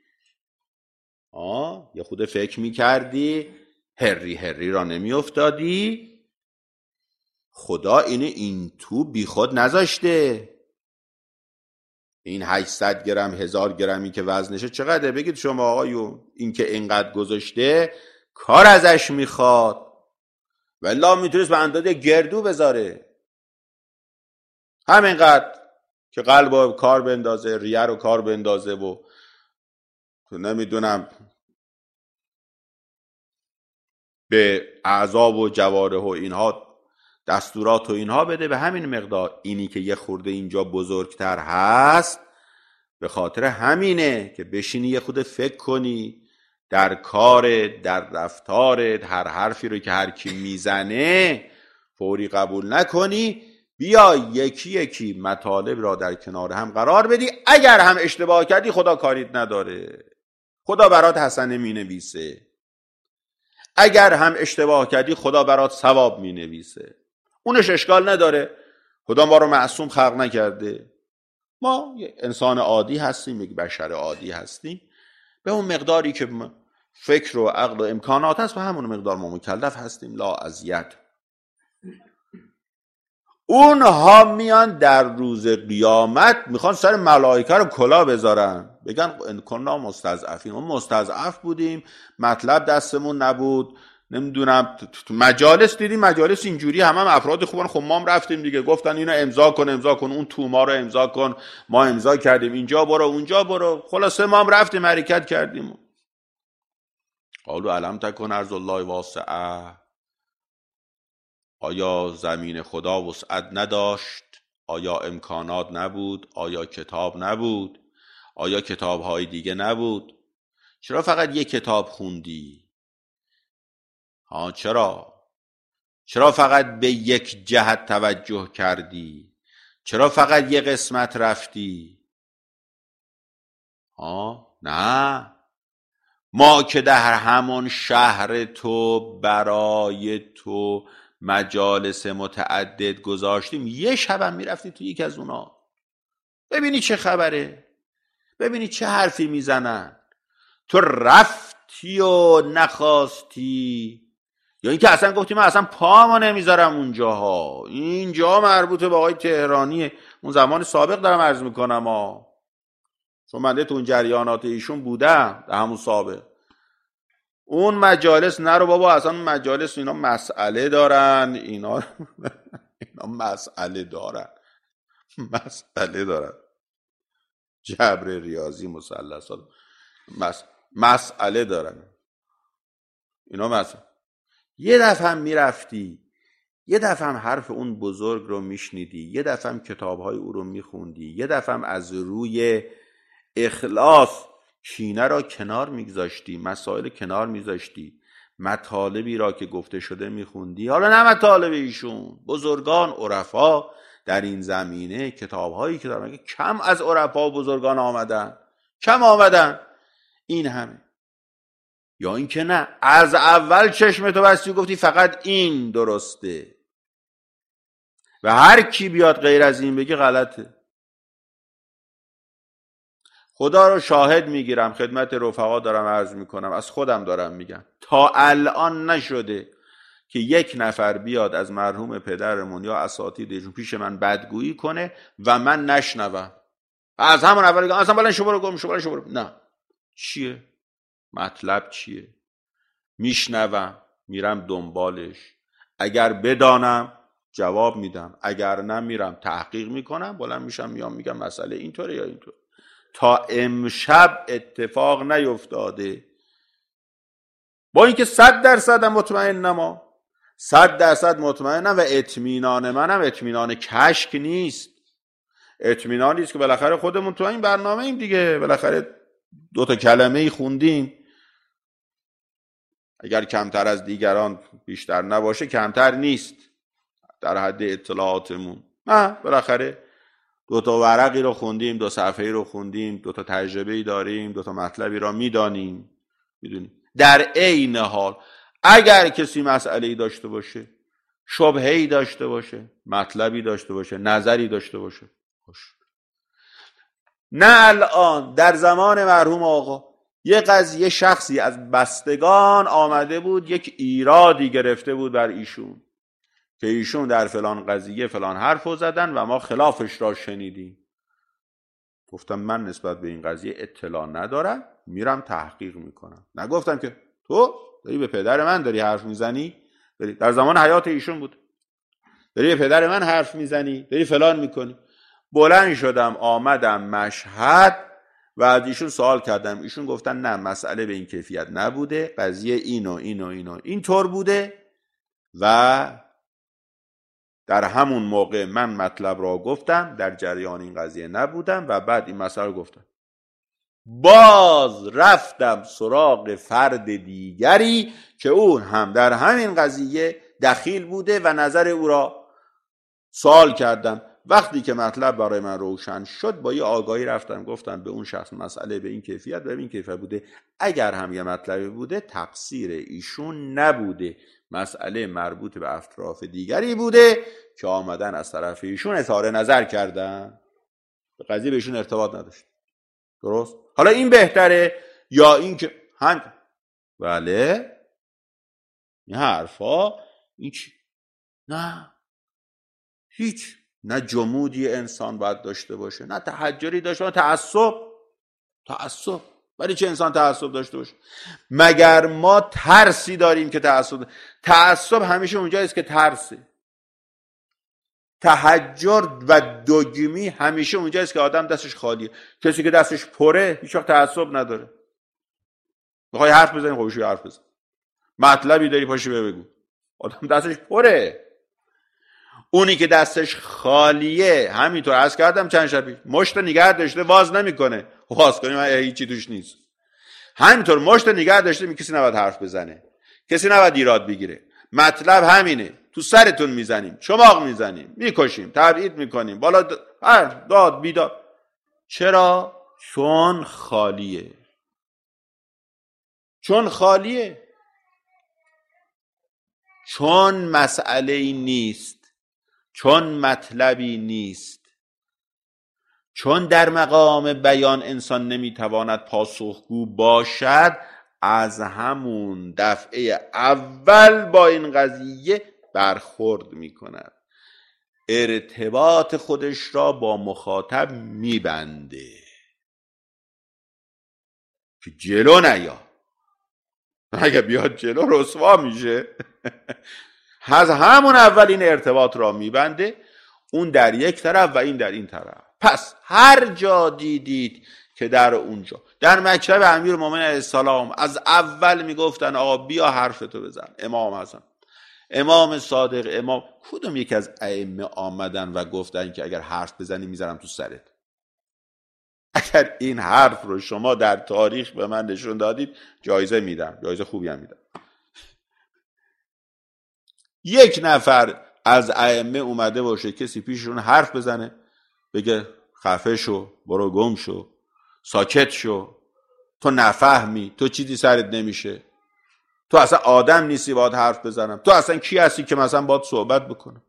ها یه خورده فکر می کردی، هری هری را نمی افتادی. خدا اینه این تو بی خود نذاشته. این هشتصد گرم هزار گرمی که وزنشه چقدره؟ بگید شما آقایون. این که اینقدر گذاشته کار ازش میخواد. والله میتونست به اندازه گردو بذاره، همینقدر که قلب رو کار بندازه، ریه رو کار بندازه و تو نمیدونم به اعضاب و جوارح و اینها دستورات و اینها بده به همین مقدار. اینی که یه خورده اینجا بزرگتر هست به خاطر همینه که بشینی یه خود فکر کنی در کارت، در رفتارت، هر حرفی رو که هر کی میزنه فوری قبول نکنی، بیا یکی یکی مطالب را در کنار هم قرار بدی. اگر هم اشتباه کردی خدا کاریت نداره، خدا برات حسنه می نویسه. اگر هم اشتباه کردی خدا برات ثواب می نویسه، اونش اشکال نداره. خدا ما رو معصوم خلق نکرده، ما یه انسان عادی هستیم، یک بشر عادی هستیم، به اون مقداری که فکر و عقل و امکانات هست و همون مقدار ما مکلف هستیم، لا اذیت. اونها میان در روز قیامت میخوان سر ملائکه رو کلا بذارن، بگن ان کنا مستضعفین، اون مستضعف بودیم، مطلب دستمون نبود، نمیدونم مجالس دیدیم، مجالس اینجوری هم هم افراد خوبن، خب ما هم رفتیم دیگه، گفتن اینو امضا کن امضا کن، اون توما رو امضا کن، ما امضا کردیم، اینجا برو اونجا برو، خلاصه ما هم رفتیم حرکت کردیم. قالوا الم تکن ارض الله واسعه، آیا زمین خدا وسعت نداشت؟ آیا امکانات نبود؟ آیا کتاب نبود؟ آیا کتاب‌های دیگه نبود؟ چرا فقط یک کتاب خوندی؟ ها چرا؟ چرا فقط به یک جهت توجه کردی؟ چرا فقط یک قسمت رفتی؟ ها نه، ما که در همون شهر تو برای تو مجالس متعدد گذاشتیم، یه شبم میرفتی تو یک از اونا ببینی چه خبره، ببینی چه حرفی میزنن. تو رفتی و نخواستی، یا اینکه اصلا گفتی من اصلا پامو نمیذارم اونجاها، اینجا مربوط به آقای تهرانیه، اون زمان سابق دارم عرض میکنم ها، چون من تو اون جریانات ایشون بودم در همون سابق. اون مجالس نرو بابا، اصلا مجالس اینا مسئله دارن، اینا اینا مسئله دارن مسئله دارن جبر ریاضی مثلثات مس... مسئله دارن اینا. مسئله یه دفعه هم میرفتی، یه دفعه هم حرف اون بزرگ رو میشنیدی، یه دفعه هم کتابهای او رو میخوندی، یه دفعه هم از روی اخلاص کینه را کنار میگذاشتی، مسائل کنار میذاشتی، مطالبی را که گفته شده میخوندی. حالا نه مطالب ایشون، بزرگان عرفا در این زمینه کتابهایی که دارن، کم از عرفا و بزرگان آمدن، کم آمدن این همه. یا این که نه، از اول چشمتو بستی و گفتی فقط این درسته و هر کی بیاد غیر از این بگی غلطه. خدا رو شاهد میگیرم، خدمت رفقا دارم عرض میکنم، از خودم دارم میگم، تا الان نشده که یک نفر بیاد از مرحوم پدرمون یا اساتیدشون پیش من بدگویی کنه و من نشنوم. از همون اول بگم اصلا بلند شو برو گم شو برو شو برو. نه، چیه مطلب چیه؟ میشنوم، میرم دنبالش، اگر بدانم جواب میدم، اگر نه میرم تحقیق میکنم، بلند میشم میام میگم مسئله اینطوره یا اینطور. تا امشب اتفاق نیفتاده، با اینکه صد درصد مطمئنم، ما صد درصد مطمئنم و اطمینان منم اطمینان کشک نیست، اطمینانی است که بالاخره خودمون تو این برنامه ایم دیگه، بالاخره دو تا کلمه ای خوندیم، اگر کمتر از دیگران بیشتر نباشه کمتر نیست در حد اطلاعاتمون. نه بالاخره دو تا ورقی رو خوندیم، دو صفحه‌ای رو خوندیم، دو تا تجربه‌ای داریم، دو تا مطلبی را میدانیم، میدونیم. در عین حال اگر کسی مسئله‌ای داشته باشه، شبهه‌ای داشته باشه، مطلبی داشته باشه، نظری داشته باشه، خوش. نه الان در زمان مرحوم آقا یه قضیه شخصی از بستگان آمده بود، یک ایرادی گرفته بود بر ایشون که ایشون در فلان قضیه فلان حرفو زدن و ما خلافش را شنیدیم. گفتم من نسبت به این قضیه اطلاع ندارم، میرم تحقیق میکنم. نگفتم که تو داری به پدر من داری حرف میزنی، داری در زمان حیات ایشون بود، داری پدر من حرف میزنی، داری فلان میکنی. بلند شدم آمدم مشهد و از ایشون سوال کردم. ایشون گفتن نه مسئله به این کیفیت نبوده، قضیه اینو اینو اینو اینطور بوده و در همون موقع من مطلب را گفتم، در جریان این قضیه نبودم و بعد این مسئله رو گفتم. باز رفتم سراغ فرد دیگری که اون هم در همین قضیه دخیل بوده و نظر او را سوال کردم. وقتی که مطلب برای من روشن شد با یه آگاهی رفتم گفتم به اون شخص مسئله به این کیفیت به این کیفیت بوده، اگر هم یه مطلبی بوده تقصیر ایشون نبوده، مسئله مربوط به اطراف دیگری بوده که آمدن از طرف ایشون اظهار نظر کردن، به قضیه بهشون ارتباط نداشت. درست؟ حالا این بهتره یا این که هم بله این حرفا این چی؟ نه هیچ، نه جمودی انسان باید داشته باشه، نه تحجری داشته باشه، تعصب تعصب برای چه انسان تعصب داشته باشه؟ مگر ما ترسی داریم که تعصب تعصب همیشه اونجاییست که ترسه. تحجر و دوگمی همیشه اونجاییست که آدم دستش خالیه. کسی که دستش پره هیچ وقت تعصب نداره. میخوای حرف بزنی خودشو حرف بزن، مطلبی داری پاشو بگو، آدم دستش پره. اونی که دستش خالیه همینطور عرض کردم چند شب پیش، مشت نگه داشته واز نمیکنه، واز کنیم هیچی توش نیست. همینطور مشت نگه داشته می کسی نباید حرف بزنه، کسی نباید ایراد بگیره. مطلب همینه، تو سرتون میزنیم، چماق میزنیم، میکشیم، تبعید میکنیم، بالا داد, داد بیداد. چرا؟ چون خالیه. چون خالیه. چون مسئله‌ای نیست، چون مطلبی نیست، چون در مقام بیان انسان نمیتواند پاسخگو باشد، از همون دفعه اول با این قضیه برخورد میکند، ارتباط خودش را با مخاطب میبنده که جلو نیا، اگه بیاد جلو رسوا میشه. از همون اول این ارتباط را میبنده، اون در یک طرف و این در این طرف. پس هر جا دیدید که در اونجا در مکتب امیرالمومنین علیه السلام از اول میگفتن آقا بیا حرفتو بزن، امام حسن، امام صادق، امام کدوم یک از ائمه آمدن و گفتن که اگر حرف بزنی میذارم تو سرت؟ اگر این حرف رو شما در تاریخ به من نشون دادید جایزه میدم، جایزه خوبی هم میدم. یک نفر از ائمه اومده باشه کسی پیششون حرف بزنه بگه خفه شو، برو گم شو، ساکت شو، تو نفهمی، تو چیزی سرت نمیشه، تو اصلا آدم نیستی باید حرف بزنم، تو اصلا کی هستی که مثلا باید صحبت بکنم؟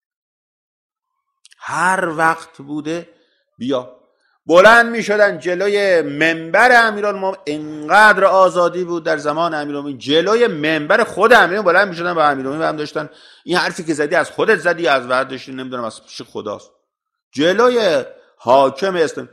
هر وقت بوده بیا بلند می شدن جلوی منبر امیرالمومنین. انقدر آزادی بود در زمان امیرالمومنین، جلوی منبر خود امیرالمومنین بلند می شدن با امیرالمومنین هم داشتن این حرفی که زدی از خودت زدی، از ورد داشتی، نمیدونم از پیش خداست، جلوی حاکم اسلام.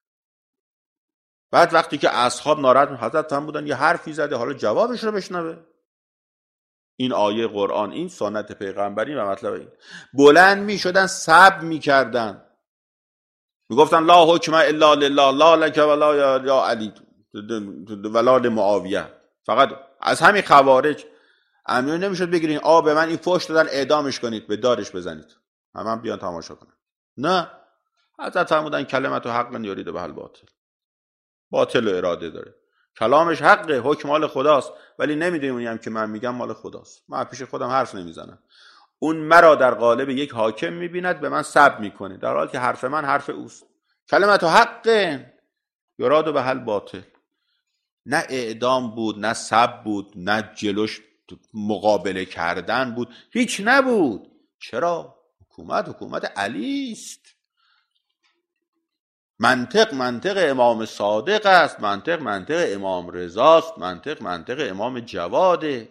بعد وقتی که اصحاب ناراحت حضرت هم بودن یه حرفی زده، حالا جوابش رو بشنوه. این آیه قرآن، این سنت پیغمبری و مطلب این. بلند می شدن سب می کردن، می گفتن لا حکم الا لله، لا لک ولا یا علی ولا لمعاویه. فقط از همین خوارج امیر نمیشد بگیرین آ به من این فحش دادن اعدامش کنید، به دارش بزنید، همه هم بیان تماشا کنن. نه، حضرت فرمودن کلمت و حق یرید به الباطل، باطل و اراده داره، کلامش حقه، حکم مال خداست، ولی نمیدونی اونی هم که من میگم مال خداست، من پیش خودم حرف نمیزنم. اون مرا در قالب یک حاکم میبیند به من سب میکنه، در حالی که حرف من حرف اوست. کلمت و حقه یراد به الباطل. نه اعدام بود، نه سب بود، نه جلوش مقابله کردن بود، هیچ نبود. چرا؟ حکومت حکومت علی است. منطق منطق امام صادق است، منطق منطق امام رضا است، منطق منطق امام جواده.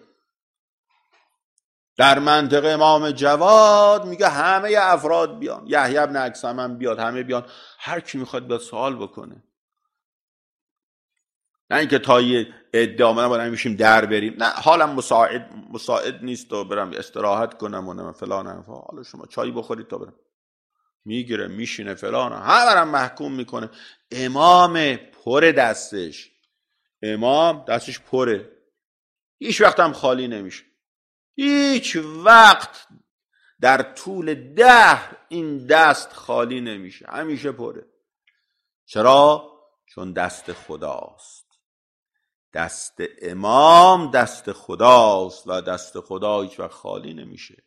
در منطق امام جواد میگه همه افراد بیان، یحیی بن اکثم بیاد، همه بیان، هر کی میخواد بیاد سوال بکنه. نه اینکه تا یه ادعا آمدن باید میشیم در بریم، نه حالم مساعد مساعد نیست و برم استراحت کنم و نه فلان، حالا شما چای بخورید تا برم، میگیره میشینه فلان، همه برم محکوم میکنه. امام پر دستش، امام دستش پره، هیچ وقت هم خالی نمیشه، هیچ وقت در طول دهر این دست خالی نمیشه، همیشه پره. چرا؟ چون دست خداست، دست امام دست خداست و دست خدا هیچ وقت خالی نمیشه.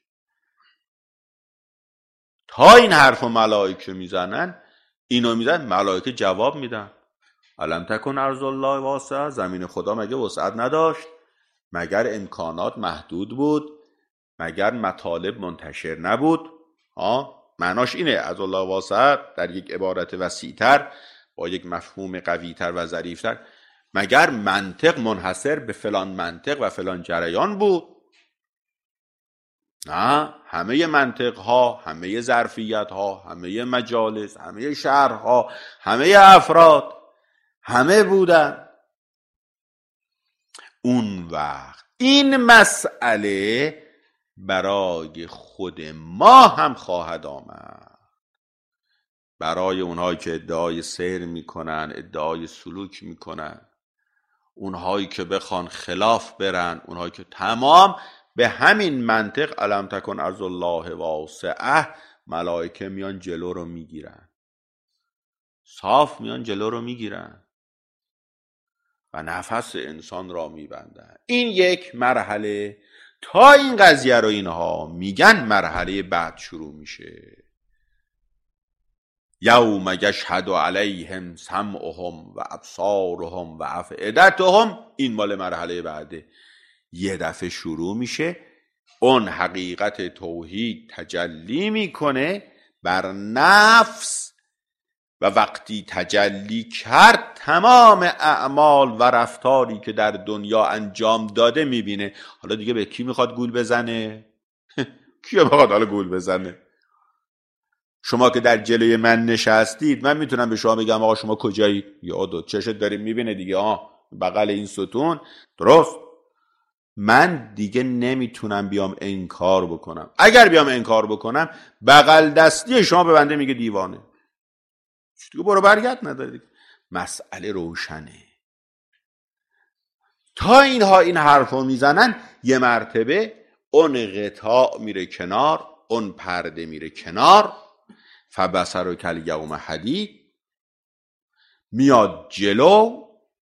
تا این حرف و ملائکه میزنن، اینو میزنن، ملائکه جواب میدن. الم تکن ارض الله واسعه، زمین خدا مگه وسعت نداشت؟ مگر امکانات محدود بود؟ مگر مطالب منتشر نبود؟ ها، معناش اینه. از الله واسعه در یک عبارت وسیع‌تر با یک مفهوم قوی‌تر و ظریف‌تر، مگر منطق منحصر به فلان منطق و فلان جریان بود؟ نه، همه منطق ها، همه ظرفیت ها، همه مجالس، همه شهرها، همه افراد، همه بودن. اون وقت این مسئله برای خود ما هم خواهد آمد، برای اونهایی که ادعای سیر میکنن، ادعای سلوک میکنن، اونهایی که بخوان خلاف برن، اونهایی که تمام به همین منطق الم تکن ارض الله واسعه، ملائکه میان جلو رو میگیرن، صاف میان جلو رو میگیرن و نفس انسان را میبندن. این یک مرحله. تا این قضیه رو اینها میگن، مرحله بعد شروع میشه. یوم یشهد علیهم سمعهم و ابصارهم و افئدتهم، این مال مرحله بعده. یه دفعه شروع میشه، اون حقیقت توحید تجلی میکنه بر نفس و وقتی تجلی کرد، تمام اعمال و رفتاری که در دنیا انجام داده میبینه. حالا دیگه به کی میخواد گول بزنه؟ کیه میخواد حالا گول بزنه؟ شما که در جلوی من نشستید، من میتونم به شما بگم آقا شما کجایی؟ یا دو چشت داریم میبینه دیگه، آه بغل این ستون، درست؟ من دیگه نمیتونم بیام انکار بکنم. اگر بیام انکار بکنم، بغل دستی شما به بنده میگه دیوانه، دیگه برو برگرد نداره دیگه. مسئله روشنه. تا اینها این حرفو میزنن، یه مرتبه اون غطاء میره کنار، اون پرده میره کنار، فبصرک الیوم حدید میاد جلو.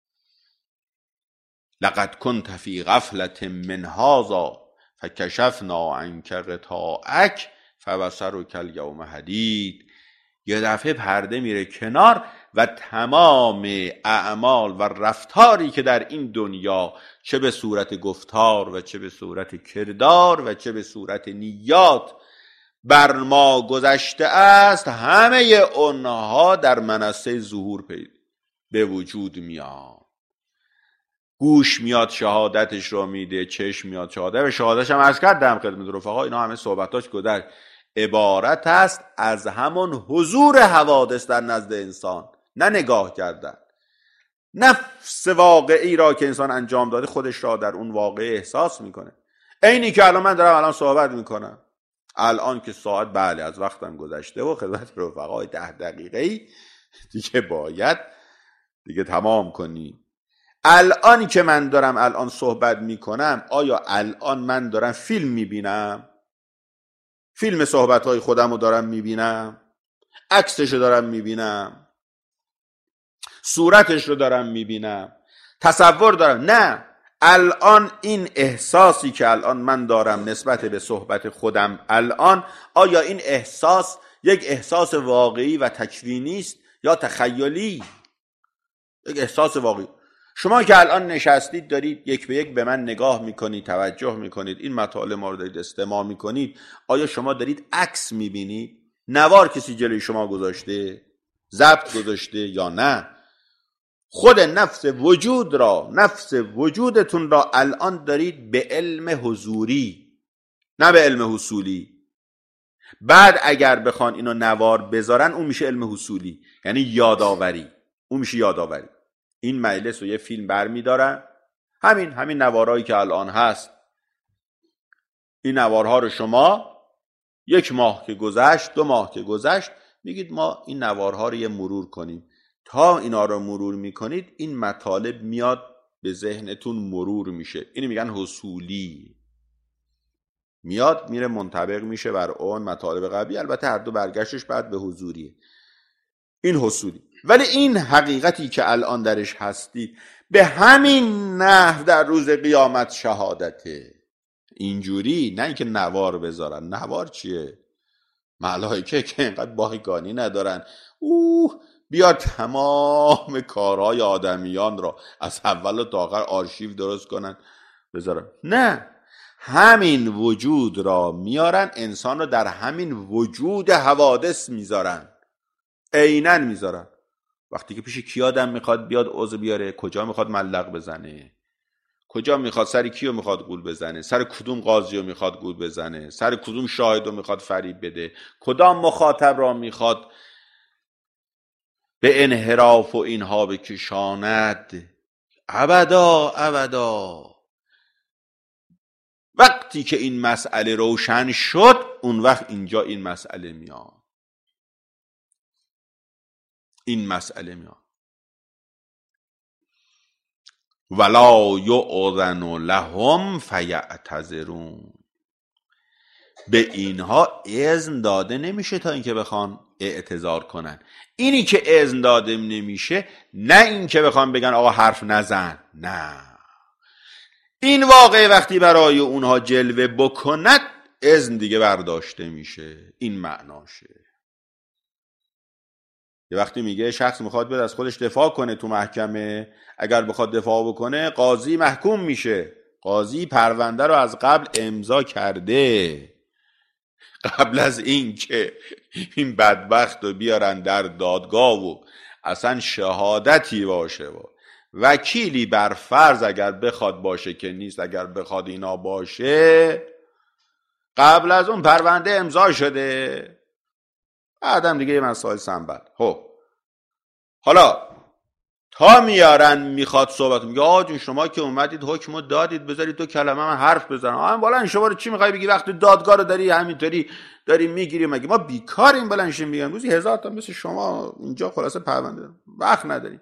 لقد كنت فی غفلة من هذا فکشفنا عنک غطاءک فبصرک الیوم حدید. یه دفعه پرده میره کنار و تمام اعمال و رفتاری که در این دنیا، چه به صورت گفتار و چه به صورت کردار و چه به صورت نیات بر ما گذشته است، همه اونها در منصه ظهور پید به وجود میاد. گوش میاد شهادتش رو میده، چشم میاد شهادت و شهادتش هم عرض کردم خدمت رفقا، اینا همه صحبتاش گذر عبارت است از همون حضور حوادث در نزد انسان، نه نگاه کردن. نفس واقعی را که انسان انجام داده، خودش را در اون واقع احساس میکنه. اینی که الان من دارم الان صحبت میکنم، الان که ساعت بله از وقتم گذشته و خدمت رفقای ده دقیقه‌ای دیگه باید دیگه تمام کنی. الان که من دارم الان صحبت میکنم، آیا الان من دارم فیلم میبینم؟ فیلم صحبتهای خودم رو دارم میبینم؟ عکسش رو دارم میبینم؟ صورتش رو دارم میبینم؟ تصور دارم؟ نه، الان این احساسی که الان من دارم نسبت به صحبت خودم الان، آیا این احساس یک احساس واقعی و تکوینی است یا تخیلی؟ یک احساس واقعی. شما که الان نشستید دارید یک به یک به من نگاه میکنید، توجه میکنید، این مطالب ما رو دارید استماع میکنید، آیا شما دارید عکس میبینید؟ نوار کسی جلوی شما گذاشته؟ ضبط گذاشته یا نه؟ خود نفس وجود را، نفس وجودتون را الان دارید به علم حضوری، نه به علم حصولی. بعد اگر بخوان اینو نوار بذارن، اون میشه علم حصولی، یعنی یاداوری، اون میشه یاداوری. این مجلس رو یه فیلم برمی دارن، همین همین نوارهایی که الان هست، این نوارها رو شما یک ماه که گذشت، دو ماه که گذشت، میگید ما این نوارها رو یه مرور کنیم. تا اینا رو مرور میکنید این مطالب میاد به ذهنتون مرور میشه. اینو میگن حصولی، میاد میره منطبق میشه بر اون مطالب قبلی. البته هر دو برگشتش بعد به حضوریه. این حصولی. ولی این حقیقتی که الان درش هستید به همین نحو در روز قیامت شهادته. اینجوری، نه اینکه نوار بذارن. نوار چیه؟ ملائکه که اینقدر باقیگانی ندارن اوه بیا تمام کارهای آدمیان را از اول تا آخر آرشیو درست کنن بذارن. نه، همین وجود را میارن، انسان را در همین وجود حوادث میذارن، عیناً میذارن. وقتی که پیش کی آدم میخواد بیاد عضو بیاره، کجا میخواد ملق بزنه، کجا میخواد سر کیو میخواد گول بزنه، سر کدوم قاضی رو میخواد گول بزنه، سر کدوم شاهد رو میخواد فریب بده، کدام مخاطب را میخواد به انحراف و اینها بکشاند. ابدا ابدا. وقتی که این مسئله روشن شد، اون وقت اینجا این مسئله میاد. این مسئله میاد ولا یؤذن لهم فیعتذرون. به اینها اذن داده نمیشه تا اینکه بخوان اعتذار کنن. اینی که اذن داده نمیشه، نه این که بخوان بگن آقا حرف نزن، نه. این واقعه وقتی برای اونها جلوه بکند، اذن دیگه برداشته میشه. این معناشه. یه وقتی میگه شخص میخواد بیاد از خودش دفاع کنه تو محکمه، اگر بخواد دفاع بکنه قاضی محکوم میشه. قاضی پرونده رو از قبل امضا کرده، قبل از این که این بدبخت رو بیارن در دادگاه و اصلا شهادتی باشه و وکیلی بر فرض اگر بخواد باشه که نیست، اگر بخواد اینا باشه، قبل از اون پرونده امضا شده. بعدم دیگه یه مسائل سنبل. خب حالا تا میارن میخواد صحبت، میگه آقا جون شما که اومدید حکمو دادید، بذارید تو کلمه من حرف بزنم. آقا بالا شما رو چی میخوای بگی وقتی دادگاه رو داری همینطوری داری میگیری؟ مگه ما بیکاریم بلنش میگم روزی هزار تا مثل شما اینجا خلاصه پرونده وقت نداریم.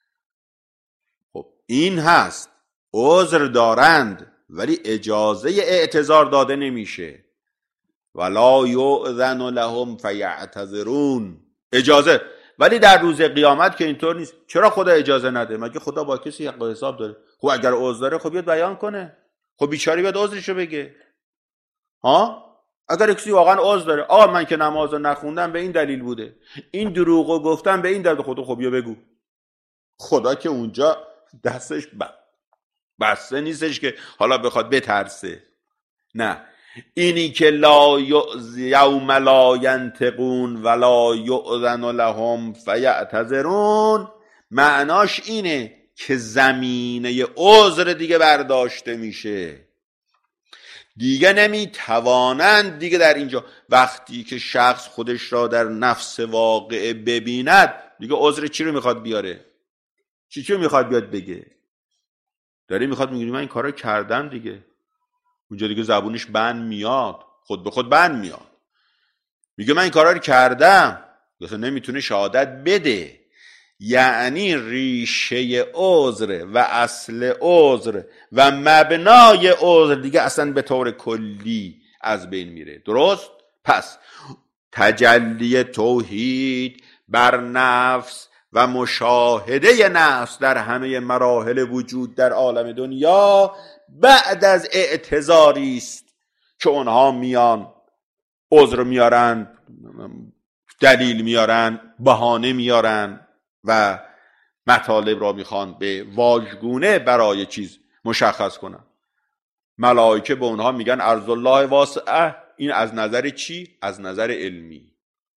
خب این هست، عذر دارند ولی اجازه اعتذار داده نمیشه. ولا یؤذن لهم فیعتذرون. اجازه، ولی در روز قیامت که اینطور نیست. چرا خدا اجازه نده؟ مگه خدا با کسی حق حساب داره؟ خب اگر عذر داره خب بیاد بیان کنه. خب بیچاره بیاد عذرشو بگه. ها؟ اگر کسی واقعا عذر داره، آقا من که نماز رو نخوندم به این دلیل بوده، این دروغو گفتم به این دلیل، خدا خب بیا بگو. خدا که اونجا دستش بسته نیستش که حالا بخواد بترسه. نه، اینی که لا یوم لا ینطقون ولا یؤذن لهم فیعتذرون، معناش اینه که زمینه عذر دیگه برداشته میشه، دیگه نمیتوانند دیگه در اینجا. وقتی که شخص خودش را در نفس واقعه ببیند، دیگه عذر چی رو میخواد بیاره؟ چی چی رو میخواد بیاد بگه؟ داری میخواد میگه من این کارو کردم دیگه. اونجا دیگه زبونش بند میاد، خود به خود بند میاد، میگه من این کارا رو کردم. مثلا نمیتونه شهادت بده. یعنی ریشه عذر و اصل عذر و مبنای عذر دیگه اصلا به طور کلی از بین میره. درست؟ پس تجلی توحید بر نفس و مشاهده نفس در همه مراحل وجود در عالم دنیا بعد از اعتذاری است که اونها میان عذر میارن، دلیل میارن، بهانه میارن و مطالب را میخوان به واژگونه برای چیز مشخص کنن. ملائکه به اونها میگن ارض الله واسعه. این از نظر چی؟ از نظر علمی.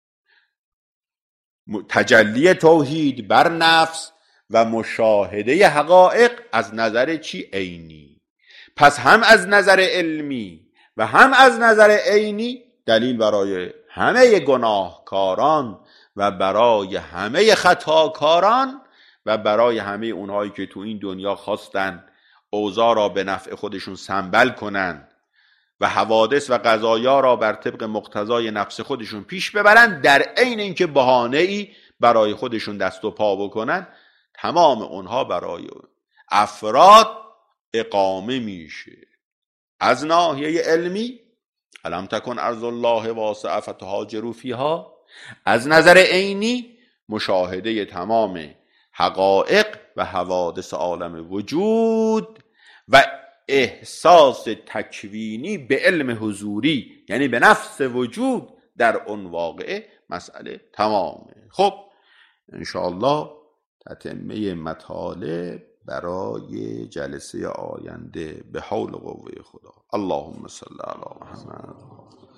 تجلی توحید بر نفس و مشاهده حقایق از نظر چی؟ عینی. پس هم از نظر علمی و هم از نظر عینی دلیل برای همه گناهکاران و برای همه خطاکاران و برای همه اونهایی که تو این دنیا خواستن اوضاع را به نفع خودشون سنبل کنن و حوادث و قضایا را بر طبق مقتضای نفس خودشون پیش ببرن، در عین اینکه بهانه‌ای برای خودشون دست و پا بکنن، تمام اونها برای افراد اقامه میشه. از ناحیه علمی الم تکن ارض الله واسعه فتهاجروا فیها، از نظر عینی مشاهده تمام حقایق و حوادث عالم وجود و احساس تکوینی به علم حضوری، یعنی به نفس وجود در اون واقعه، مسئله تمامه. خب انشاءالله تتمه مطالب برای جلسه آینده به حول قوه خدا. اللهم صل علی محمد.